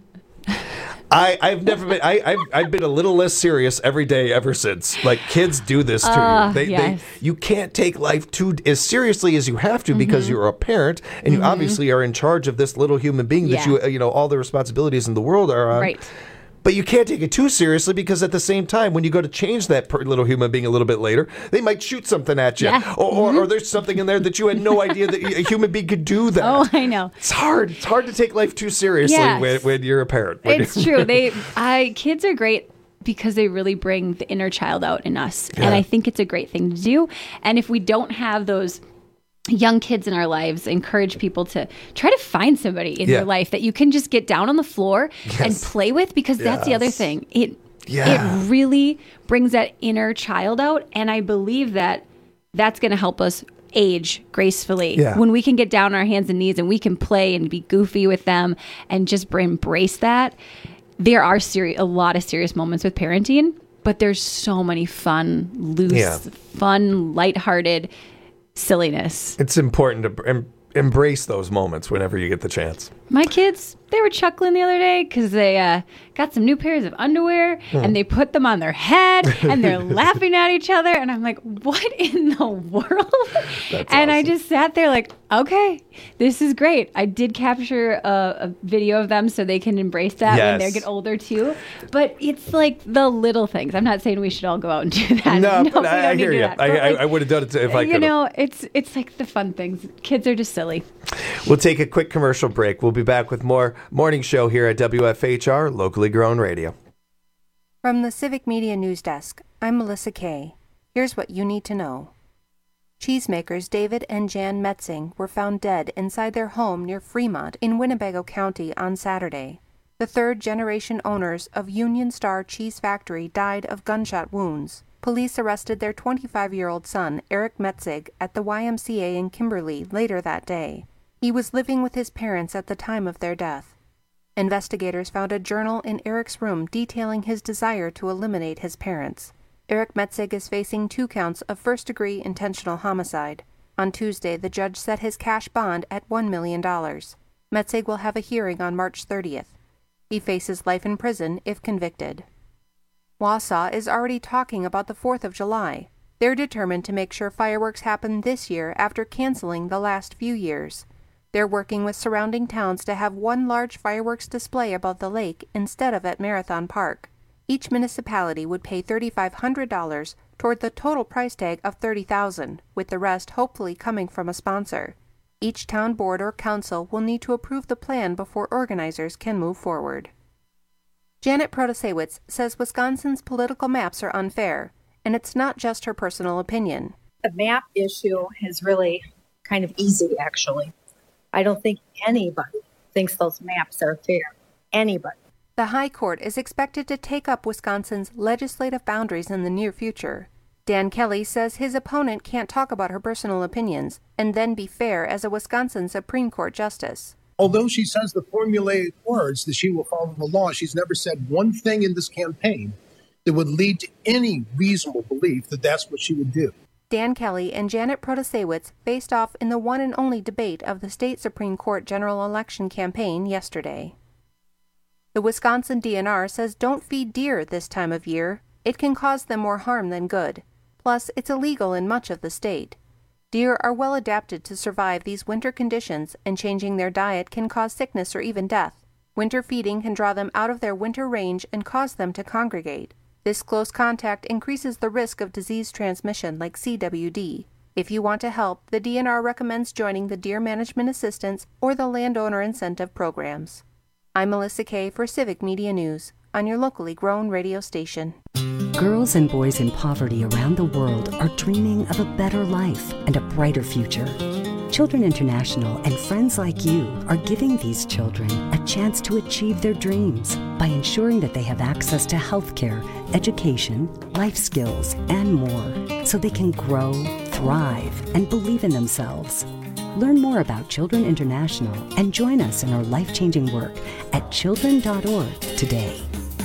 I've been a little less serious every day ever since. Like, kids do this to you. You can't take life too as seriously as you have to because you're a parent and you obviously are in charge of this little human being that you know all the responsibilities in the world are on. Right. But you can't take it too seriously because at the same time, when you go to change that little human being a little bit later, they might shoot something at you. Yeah. Or there's something in there that you had no idea that a human being could do that. Oh, I know. It's hard. It's hard to take life too seriously when you're a parent. It's true. Kids are great because they really bring the inner child out in us. Yeah. And I think it's a great thing to do. And if we don't have those young kids in our lives, encourage people to try to find somebody in your life that you can just get down on the floor and play with, because that's the other thing. It really brings that inner child out, and I believe that that's going to help us age gracefully. When we can get down on our hands and knees and we can play and be goofy with them and just embrace that. There are a lot of serious moments with parenting, but there's so many fun, loose, fun, lighthearted silliness. It's important to embrace those moments whenever you get the chance. My kids, they were chuckling the other day because they got some new pairs of underwear and they put them on their head and they're laughing at each other. And I'm like, what in the world? And awesome. I just sat there like, okay, this is great. I did capture a video of them so they can embrace that when they get older too. But it's like the little things. I'm not saying we should all go out and do that. No, but I hear you. I would have done it if I could. You know, it's like the fun things. Kids are just silly. We'll take a quick commercial break. We'll be back with more Morning Show here at WFHR, locally grown radio. From the Civic Media News Desk, I'm Melissa Kay. Here's what you need to know. Cheesemakers David and Jan Metzing were found dead inside their home near Fremont in Winnebago County on Saturday. The third-generation owners of Union Star Cheese Factory died of gunshot wounds. Police arrested their 25-year-old son, Eric Metzig, at the YMCA in Kimberly later that day. He was living with his parents at the time of their death. Investigators found a journal in Eric's room detailing his desire to eliminate his parents. Eric Metzig is facing 2 counts of first-degree intentional homicide. On Tuesday, the judge set his cash bond at $1 million. Metzig will have a hearing on March 30th. He faces life in prison if convicted. Wausau is already talking about the 4th of July. They're determined to make sure fireworks happen this year after canceling the last few years. They're working with surrounding towns to have one large fireworks display above the lake instead of at Marathon Park. Each municipality would pay $3,500 toward the total price tag of $30,000, with the rest hopefully coming from a sponsor. Each town board or council will need to approve the plan before organizers can move forward. Janet Protasiewicz says Wisconsin's political maps are unfair, and it's not just her personal opinion. The map issue is really kind of easy, actually. I don't think anybody thinks those maps are fair. Anybody. The High Court is expected to take up Wisconsin's legislative boundaries in the near future. Dan Kelly says his opponent can't talk about her personal opinions and then be fair as a Wisconsin Supreme Court justice. Although she says the formulaic words that she will follow the law, she's never said one thing in this campaign that would lead to any reasonable belief that that's what she would do. Dan Kelly and Janet Protasiewicz faced off in the one and only debate of the state Supreme Court general election campaign yesterday. The Wisconsin DNR says don't feed deer this time of year. It can cause them more harm than good. Plus, it's illegal in much of the state. Deer are well adapted to survive these winter conditions, and changing their diet can cause sickness or even death. Winter feeding can draw them out of their winter range and cause them to congregate. This close contact increases the risk of disease transmission like CWD. If you want to help, the DNR recommends joining the Deer Management Assistance or the Landowner Incentive Programs. I'm Melissa Kay for Civic Media News on your locally grown radio station. Girls and boys in poverty around the world are dreaming of a better life and a brighter future. Children International and friends like you are giving these children a chance to achieve their dreams by ensuring that they have access to healthcare, education, life skills, and more, so they can grow, thrive, and believe in themselves. Learn more about Children International and join us in our life-changing work at children.org today.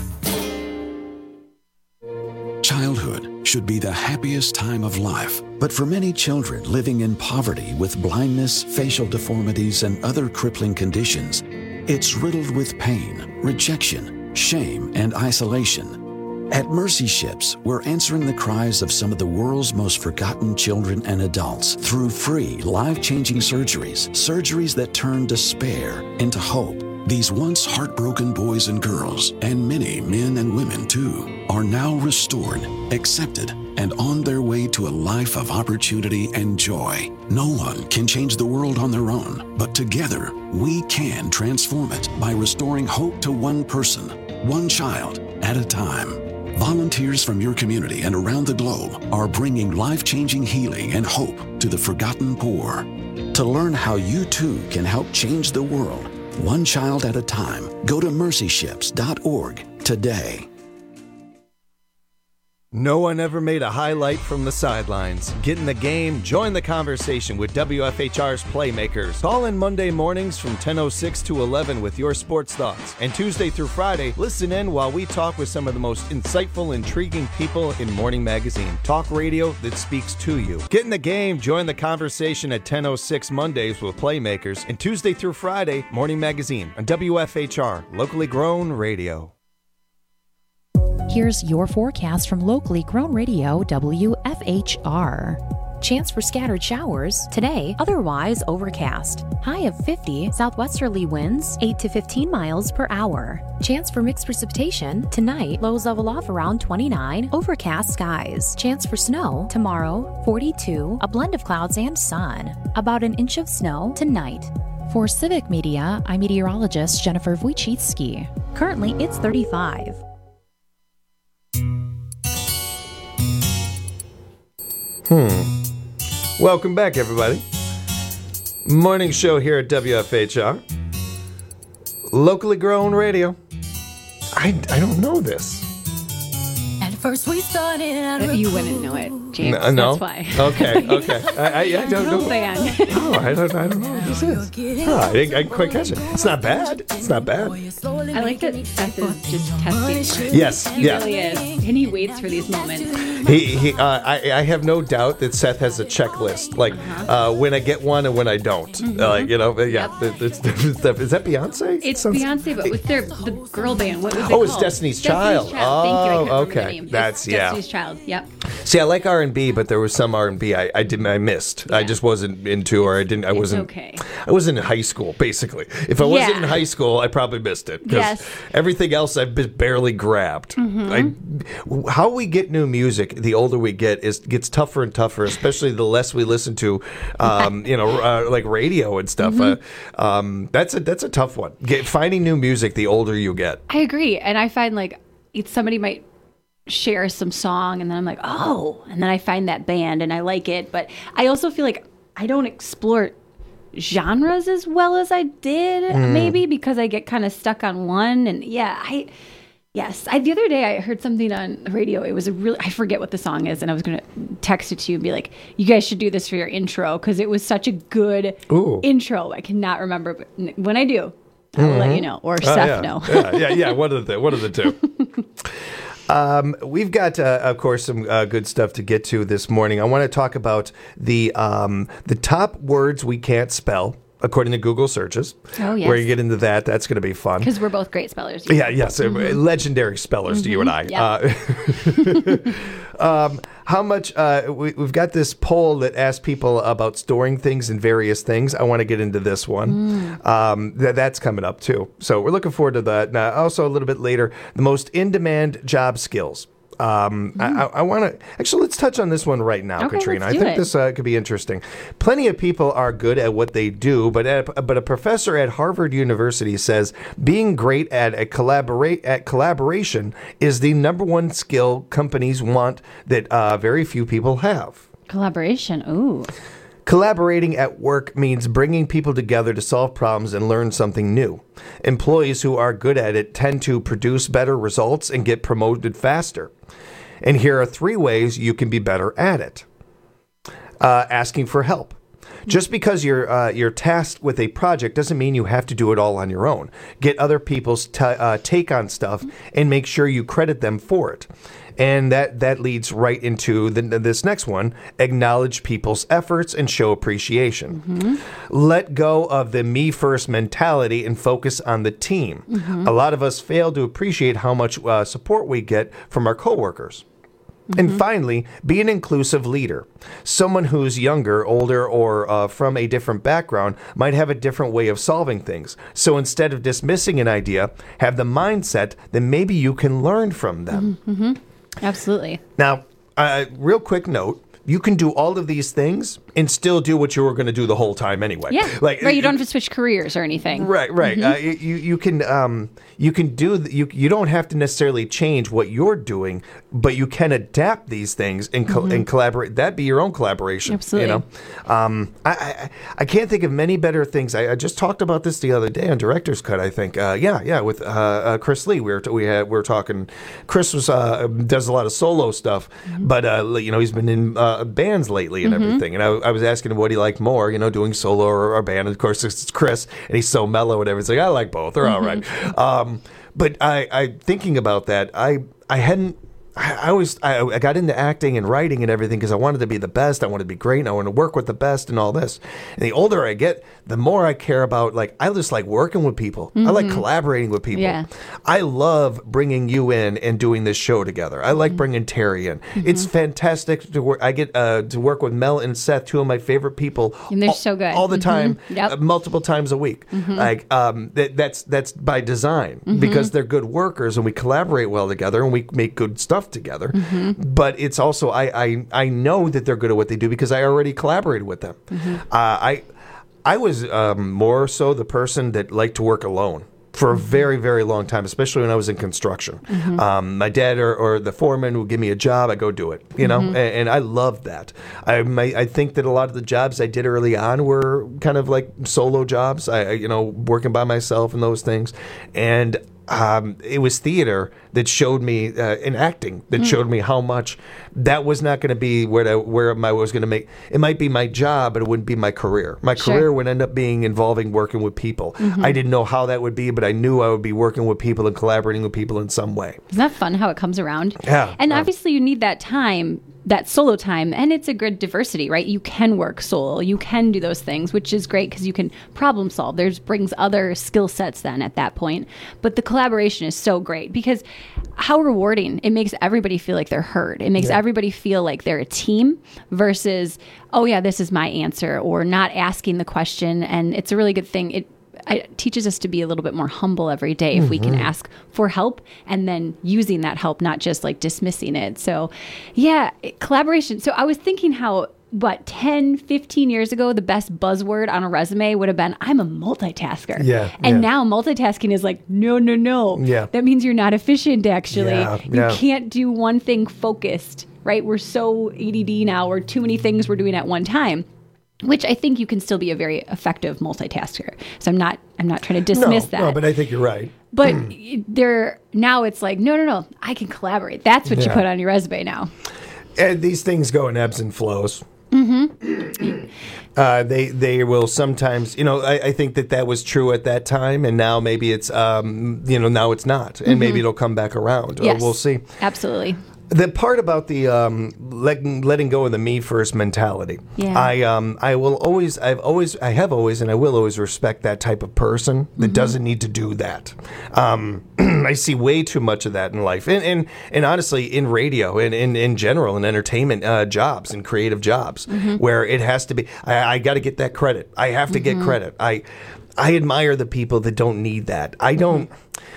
Childhood should be the happiest time of life, but for many children living in poverty with blindness, facial deformities, and other crippling conditions, it's riddled with pain, rejection, shame, and isolation. At Mercy Ships, we're answering the cries of some of the world's most forgotten children and adults through free, life-changing surgeries that turn despair into hope. These once heartbroken boys and girls, and many men and women too, are now restored, accepted, and on their way to a life of opportunity and joy. No one can change the world on their own, but together we can transform it by restoring hope to one person, one child at a time. Volunteers from your community and around the globe are bringing life-changing healing and hope to the forgotten poor. To learn how you too can help change the world, one child at a time, go to mercyships.org today. No one ever made a highlight from the sidelines. Get in the game, join the conversation with WFHR's Playmakers. Call in Monday mornings from 10:06 to 11 with your sports thoughts. And Tuesday through Friday, listen in while we talk with some of the most insightful, intriguing people in Morning Magazine. Talk radio that speaks to you. Get in the game, join the conversation at 10:06 Mondays with Playmakers. And Tuesday through Friday, Morning Magazine on WFHR, locally grown radio. Here's your forecast from locally grown radio WFHR. Chance for scattered showers today, otherwise overcast. High of 50, southwesterly winds 8 to 15 miles per hour. Chance for mixed precipitation tonight, lows level off around 29, overcast skies. Chance for snow tomorrow, 42, a blend of clouds and sun. About an inch of snow tonight. For Civic Media, I'm meteorologist Jennifer Wojcicki. Currently, it's 35. Welcome back, everybody. Morning show here at WFHR. Locally grown radio. I don't know this. At first we started out You wouldn't know it, James. No? That's why. Okay. I don't know. Band. Oh, I don't know what this is. I didn't quite catch it. It's not bad. I like that Seth is just testing. Yes, He really is. And he waits for these moments. I have no doubt that Seth has a checklist, like when I get one and when I don't. Mm-hmm. Is that Beyonce? It's Beyonce, but with the girl band. What was it Oh, called? it's Destiny's Child. Thank you. I couldn't remember the name. That's Destiny's Child. Yep. See, I like R&B, but there was some R&B I missed. Yeah. I just wasn't into, or I wasn't. Okay. I wasn't in high school, basically. If I wasn't in high school, I probably missed it. Yes. Everything else I've barely grabbed. Mm-hmm. How we get new music, the older we get, gets tougher and tougher, especially the less we listen to, like radio and stuff. Mm-hmm. That's a tough one. Finding new music the older you get. I agree, and I find like somebody might share some song, and then I'm like, oh, and then I find that band and I like it, but I also feel like I don't explore genres as well as I did, maybe because I get kind of stuck on one. And the other day I heard something on the radio. It was I forget what the song is, and I was going to text it to you and be like, you guys should do this for your intro, because it was such a good intro. I cannot remember, but when I do, I will let you know, or Seth know. Yeah. One of the two. We've got, of course, some good stuff to get to this morning. I want to talk about the top words we can't spell. according to Google searches. Oh, yes. Where you get into that. That's going to be fun. Because we're both great spellers. Yes. Legendary spellers to you and I. Yep. How much, we've got this poll that asks people about storing things in various things. I want to get into this one. That's coming up too. So we're looking forward to that. Now, also a little bit later, the most in-demand job skills. I want to actually let's touch on this one right now, Okay, Katrina. let's I do think it. this could be interesting. Plenty of people are good at what they do, but a professor at Harvard University says being great at collaboration is the number one skill companies want that very few people have. Collaboration. Ooh. Collaborating at work means bringing people together to solve problems and learn something new. Employees who are good at it tend to produce better results and get promoted faster. And here are 3 ways you can be better at it. Asking for help. Just because you're tasked with a project doesn't mean you have to do it all on your own. Get other people's take on stuff and make sure you credit them for it. And that leads right into this next one. Acknowledge people's efforts and show appreciation. Let go of the me first mentality and focus on the team. A lot of us fail to appreciate how much support we get from our coworkers. And finally, be an inclusive leader. Someone who's younger, older, or from a different background might have a different way of solving things. So instead of dismissing an idea, have the mindset that maybe you can learn from them. Absolutely. Now, real quick note. You can do all of these things and still do what you were going to do the whole time anyway. Yeah, right. You don't have to switch careers or anything. Right. You can do. You don't have to necessarily change what you're doing, but you can adapt these things and collaborate. That'd be your own collaboration. Absolutely. I can't think of many better things. I just talked about this the other day on Director's Cut. I think. With Chris Lee, we were talking. Chris does a lot of solo stuff, but he's been in bands lately and everything. And I was asking him what he liked more, doing solo or band. And of course, it's Chris, and he's so mellow and everything. I like both. They're all right. But I thinking about that, I got into acting and writing and everything because I wanted to be the best. I wanted to be great. And I wanted to work with the best and all this. And the older I get, the more I care about, I just like working with people. I like collaborating with people. Yeah. I love bringing you in and doing this show together. I like bringing Terry in. It's fantastic to work. I get to work with Mel and Seth, 2 of my favorite people. And they're so good. All the time, Yep. multiple times a week. That's by design because they're good workers and we collaborate well together and we make good stuff together. But it's also I know that they're good at what they do because I already collaborated with them. I was more so the person that liked to work alone for a very, very long time, especially when I was in construction. My dad or the foreman would give me a job, I go do it, and I loved that. I think that a lot of the jobs I did early on were kind of like solo jobs, working by myself and those things. And it was theater that showed me, and acting that showed me how much that was not going to be where I was going to make. It might be my job, but it wouldn't be my career. My career would end up being involving working with people. I didn't know how that would be, but I knew I would be working with people and collaborating with people in some way. Isn't that fun how it comes around? Yeah. And obviously you need that time, that solo time, and it's a good diversity, right? You can work solo, you can do those things, which is great because you can problem solve. Brings other skill sets then at that point. But the collaboration is so great because how rewarding. It makes everybody feel like they're heard. It makes everybody feel like they're a team versus, oh yeah, this is my answer, or not asking the question. And it's a really good thing. It teaches us to be a little bit more humble every day if we can ask for help and then using that help, not just like dismissing it. So yeah, collaboration. So I was thinking how, 10, 15 years ago, the best buzzword on a resume would have been, I'm a multitasker. Yeah. And now multitasking is like, no. Yeah. That means you're not efficient, actually. Yeah. You can't do one thing focused, right? We're so ADD now, or too many things we're doing at one time. Which I think you can still be a very effective multitasker. So I'm not trying to dismiss that. No, but I think you're right. But now it's like, no, I can collaborate. That's what you put on your resume now. And these things go in ebbs and flows. They will sometimes, I think that was true at that time, and now maybe it's, now it's not, and maybe it'll come back around. Yes, we'll see. Absolutely. The part about the letting go of the me first mentality. Yeah. I have always, and I will always respect that type of person that doesn't need to do that. I see way too much of that in life, and honestly, in radio and in general, in entertainment jobs and creative jobs, where it has to be. I got to get that credit. I have to get credit. I admire the people that don't need that. I don't.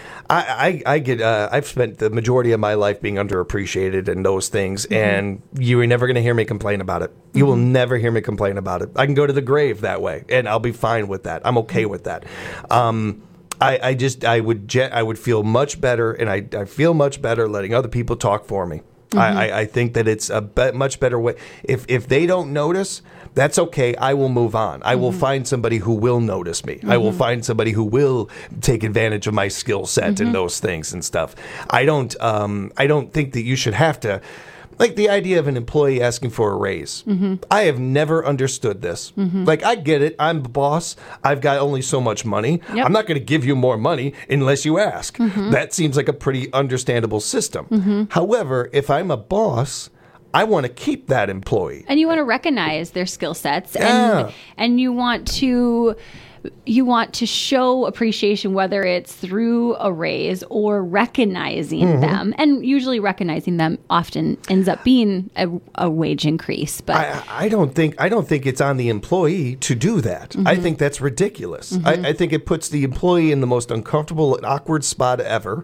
I've spent the majority of my life being underappreciated and those things, and you are never going to hear me complain about it. You will never hear me complain about it. I can go to the grave that way, and I'll be fine with that. I'm okay with that. I would feel much better, and I feel much better letting other people talk for me. I think that it's a much better way. If they don't notice, that's okay. I will move on. I will find somebody who will notice me. I will find somebody who will take advantage of my skill set and those things and stuff. I don't think that you should have to. Like the idea of an employee asking for a raise. I have never understood this. Like, I get it. I'm the boss. I've got only so much money. Yep. I'm not going to give you more money unless you ask. That seems like a pretty understandable system. However, if I'm a boss, I want to keep that employee. And you want to recognize their skill sets, and you want to show appreciation, whether it's through a raise or recognizing them. And usually recognizing them often ends up being a wage increase. But I don't think it's on the employee to do that. I think that's ridiculous. I think it puts the employee in the most uncomfortable and awkward spot ever.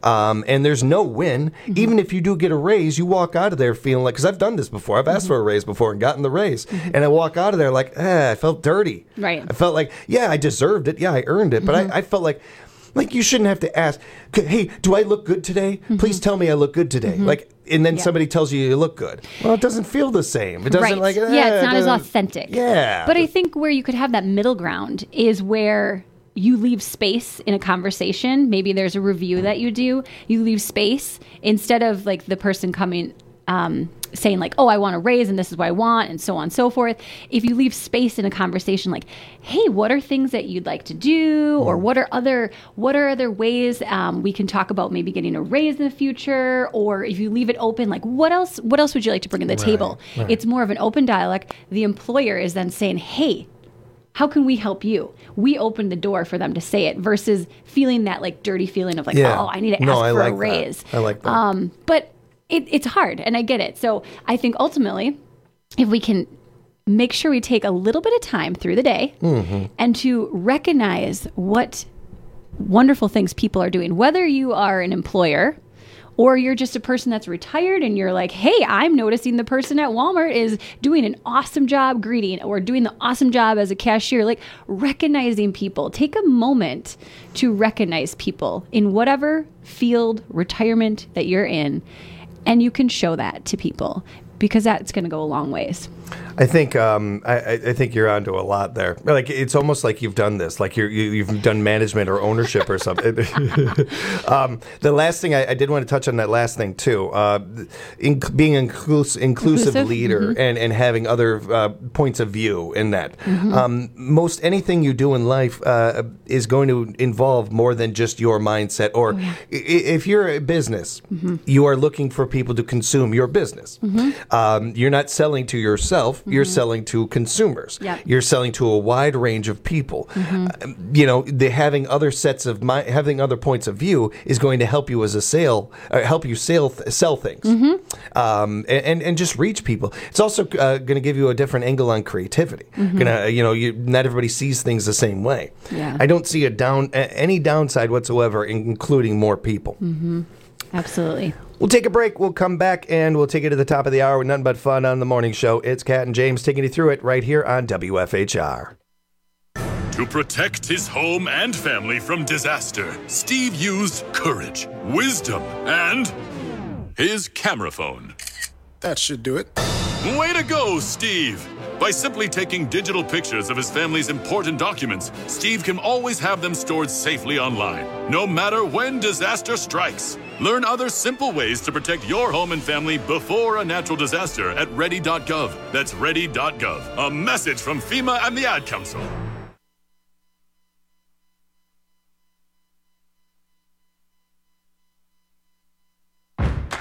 And there's no win. Even if you do get a raise, you walk out of there feeling like, because I've done this before. I've asked for a raise before and gotten the raise. And I walk out of there like, I felt dirty. Right. I felt like, I deserved it. Yeah, I earned it. But I felt like you shouldn't have to ask, hey, do I look good today? Please tell me I look good today. And then somebody tells you look good. Well, it doesn't feel the same. It doesn't it's not as authentic. Yeah. But I think where you could have that middle ground is where you leave space in a conversation. Maybe there's a review that you do. You leave space instead of like the person coming saying like, oh, I want a raise and this is what I want, and so on and so forth. If you leave space in a conversation like, hey, what are things that you'd like to do? Or what are other ways we can talk about maybe getting a raise in the future? Or if you leave it open, like what else would you like to bring to the table? Right. It's more of an open dialogue. The employer is then saying, hey, how can we help you? We open the door for them to say it versus feeling that like dirty feeling of like, oh, I need to ask for a raise. I like that. But it's hard, and I get it. So I think ultimately, if we can make sure we take a little bit of time through the day and to recognize what wonderful things people are doing, whether you are an employer or you're just a person that's retired and you're like, hey, I'm noticing the person at Walmart is doing an awesome job greeting or doing the awesome job as a cashier, like recognizing people. Take a moment to recognize people in whatever field, retirement that you're in. And you can show that to people because that's going to go a long ways. I think I think you're onto a lot there. Like it's almost like you've done this, like you've done management or ownership or something. The last thing I did want to touch on that last thing too, being inclusive leader and having other points of view in that. Most anything you do in life is going to involve more than just your mindset. Or if you're a business, you are looking for people to consume your business. You're not selling to yourself. You're selling to consumers. You're selling to a wide range of people. Having other sets of having other points of view is going to help you as a sell things, and just reach people. It's also going to give you a different angle on creativity. Not everybody sees things the same way. I don't see any downside whatsoever in including more people. Absolutely. We'll take a break. We'll come back and we'll take it to the top of the hour with nothing but fun on the morning show. It's Kat and James taking you through it right here on WFHR. To protect his home and family from disaster, Steve used courage, wisdom, and his camera phone. That should do it. Way to go, Steve! By simply taking digital pictures of his family's important documents, Steve can always have them stored safely online, no matter when disaster strikes. Learn other simple ways to protect your home and family before a natural disaster at ready.gov. That's ready.gov. A message from FEMA and the Ad Council.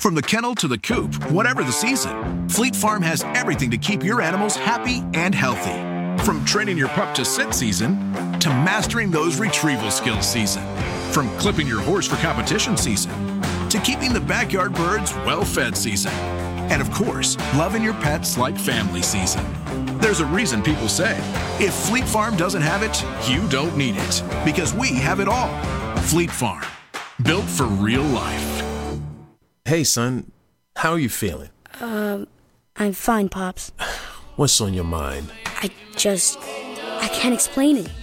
From the kennel to the coop, whatever the season, Fleet Farm has everything to keep your animals happy and healthy. From training your pup to sit season to mastering those retrieval skills season. From clipping your horse for competition season to keeping the backyard birds well-fed season. And of course, loving your pets like family season. There's a reason people say, if Fleet Farm doesn't have it, you don't need it. Because we have it all. Fleet Farm. Built for real life. Hey, son. How are you feeling? I'm fine, Pops. What's on your mind? I can't explain it.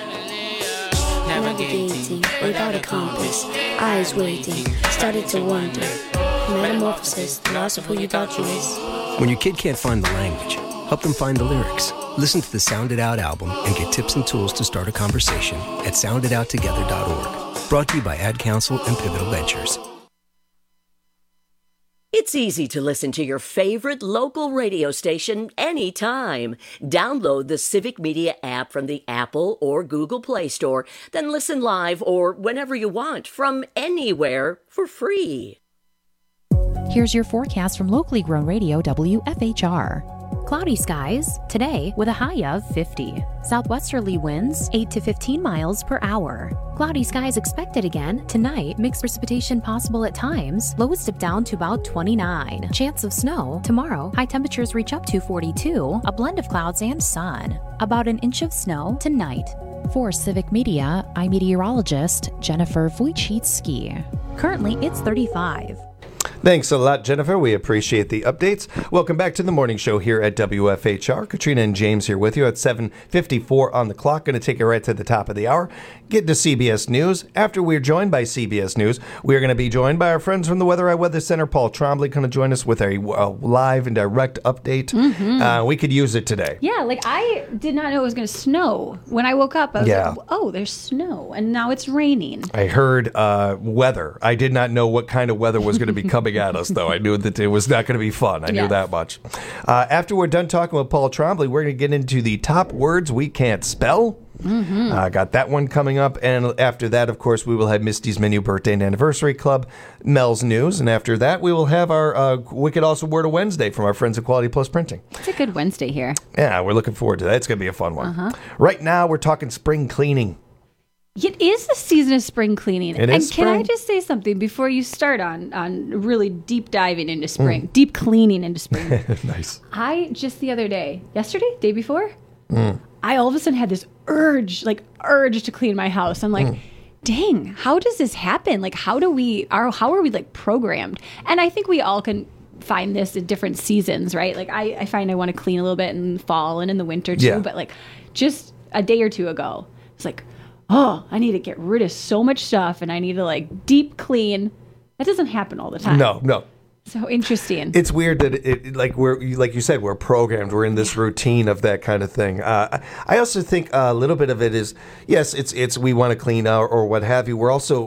Navigating without a compass, eyes waiting, started to wonder. Metamorphosis, the loss of who you thought you was. When your kid can't find the language, help them find the lyrics. Listen to the Sound It Out album and get tips and tools to start a conversation at sounditouttogether.org. Brought to you by Ad Council and Pivotal Ventures. It's easy to listen to your favorite local radio station anytime. Download the Civic Media app from the Apple or Google Play Store, then listen live or whenever you want from anywhere for free. Here's your forecast from locally grown radio WFHR. Cloudy skies today with a high of 50. Southwesterly winds 8 to 15 miles per hour. Cloudy skies expected again tonight. Mixed precipitation possible at times. Lows dip down to about 29. Chance of snow tomorrow. High temperatures reach up to 42. A blend of clouds and sun. About an inch of snow tonight. For Civic Media, I'm meteorologist Jennifer Wojcicki. Currently, it's 35. Thanks a lot, Jennifer. We appreciate the updates. Welcome back to the morning show here at WFHR. Katrina and James here with you at 7:54 on the clock. Going to take you right to the top of the hour. Get to CBS News. After we're joined by CBS News, we're going to be joined by our friends from the Weather Eye Weather Center. Paul Trombley going to join us with a live and direct update. Mm-hmm. We could use it today. Yeah, like I did not know it was going to snow. When I woke up, I was like, oh, there's snow. And now it's raining. I heard weather. I did not know what kind of weather was going to be coming at us, though. I knew that it was not going to be fun. I knew that much. After we're done talking with Paul Trombley, we're going to get into the top words we can't spell. Got that one coming up. And after that, of course, we will have Misty's Menu Birthday and Anniversary Club, Mel's News. And after that, we will have our Wicked Awesome Word of Wednesday from our friends at Quality Plus Printing. It's a good Wednesday here. Yeah, we're looking forward to that. It's going to be a fun one. Right now, we're talking spring cleaning. It is the season of spring cleaning. It is Can I just say something before you start on really deep diving into spring, deep cleaning into spring? Nice. I just the other day, day before, I all of a sudden had this urge to clean my house. I'm like, dang, how does this happen? Like, how are we like programmed? And I think we all can find this in different seasons, right? Like I find I want to clean a little bit in the fall and in the winter too, but like just a day or two ago, it's like, oh, I need to get rid of so much stuff and I need to like deep clean. That doesn't happen all the time. No. So interesting. It's weird that it like you said, we're programmed. We're in this routine of that kind of thing. I also think a little bit of it is, yes, it's we want to clean out or what have you. We're also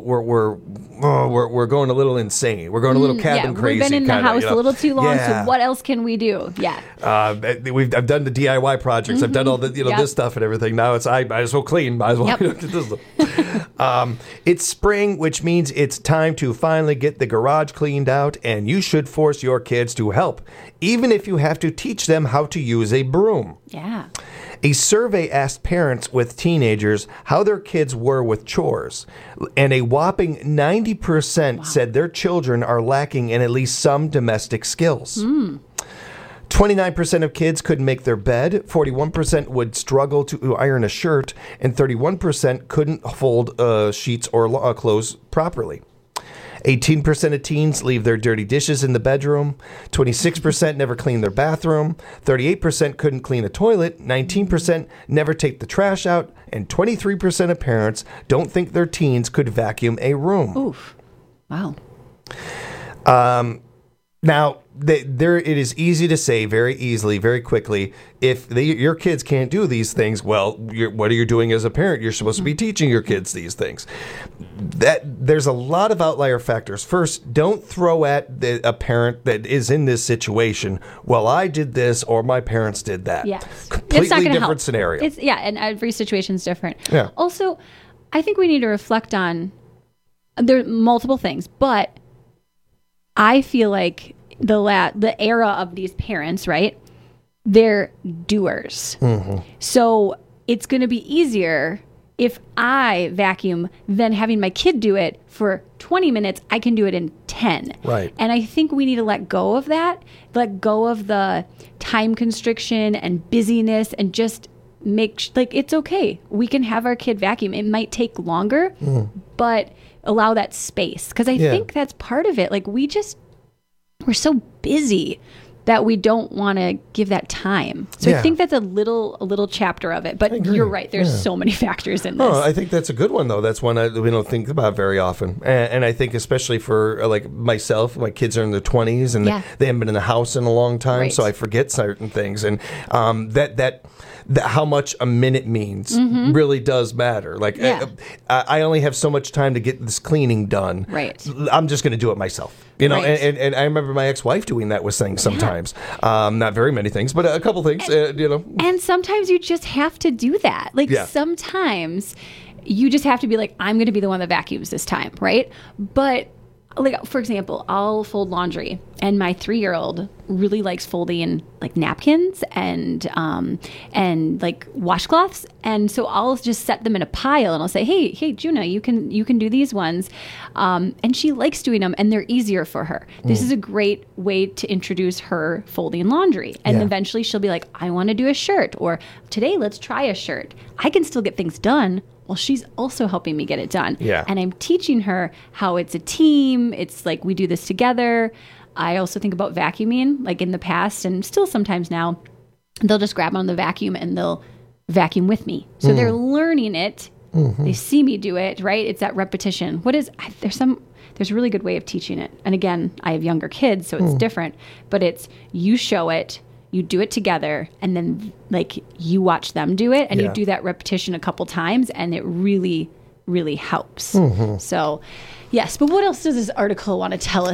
we're going a little insane. We're going a little cabin crazy. We've been in the house a little too long. Yeah. So what else can we do? Yeah. I've done the DIY projects. I've done all the this stuff and everything. Now it's I might as well clean. Might as well. It's spring, which means it's time to finally get the garage cleaned out, and you should force your kids to help, even if you have to teach them how to use a broom. Yeah. A survey asked parents with teenagers how their kids were with chores, and a whopping 90% said their children are lacking in at least some domestic skills. 29% of kids couldn't make their bed, 41% would struggle to iron a shirt, and 31% couldn't fold sheets or clothes properly. 18% of teens leave their dirty dishes in the bedroom, 26% never clean their bathroom, 38% couldn't clean a toilet, 19% never take the trash out, and 23% of parents don't think their teens could vacuum a room. Oof. Wow. Now, it is easy to say very easily, very quickly, if your kids can't do these things, well, what are you doing as a parent? You're supposed to be teaching your kids these things. There's a lot of outlier factors. First, don't throw at a parent that is in this situation, well, I did this or my parents did that. Yes. Completely different scenario. And every situation's different. Yeah. Also, I think we need to reflect on, there are multiple things, but I feel like the era of these parents, right? They're doers. So it's going to be easier if I vacuum than having my kid do it for 20 minutes. I can do it in 10. Right. And I think we need to let go of that, let go of the time constriction and busyness, and just make it's okay. We can have our kid vacuum. It might take longer, but allow that space. Because I think that's part of it. Like we're so busy that we don't want to give that time. So I think that's a little chapter of it. But you're right. There's so many factors in this. Oh, I think that's a good one, though. That's one we don't think about very often. And I think especially for like myself, my kids are in their 20s and they haven't been in the house in a long time. So I forget certain things. And that how much a minute means really does matter. Like I only have so much time to get this cleaning done. Right. I'm just going to do it myself. You know, and I remember my ex-wife doing that with things sometimes. Not very many things, but a couple things, you know. And sometimes you just have to do that. Like sometimes you just have to be like, I'm going to be the one that vacuums this time, right? But like, for example, I'll fold laundry, and my 3-year-old really likes folding like napkins and like washcloths, and so I'll just set them in a pile, and I'll say, hey, Juna, you can do these ones, and she likes doing them, and they're easier for her. This is a great way to introduce her folding laundry, and eventually she'll be like, I want to do a shirt, or today let's try a shirt. I can still get things done. Well, she's also helping me get it done. Yeah. And I'm teaching her how it's a team. It's like we do this together. I also think about vacuuming, like in the past and still sometimes now, they'll just grab on the vacuum and they'll vacuum with me. So they're learning it. They see me do it, right? It's that repetition. There's a really good way of teaching it. And again, I have younger kids, so it's different, but it's you show it, you do it together, and then like you watch them do it, and you do that repetition a couple times, and it really, really helps. So, yes. But what else does this article want to tell us?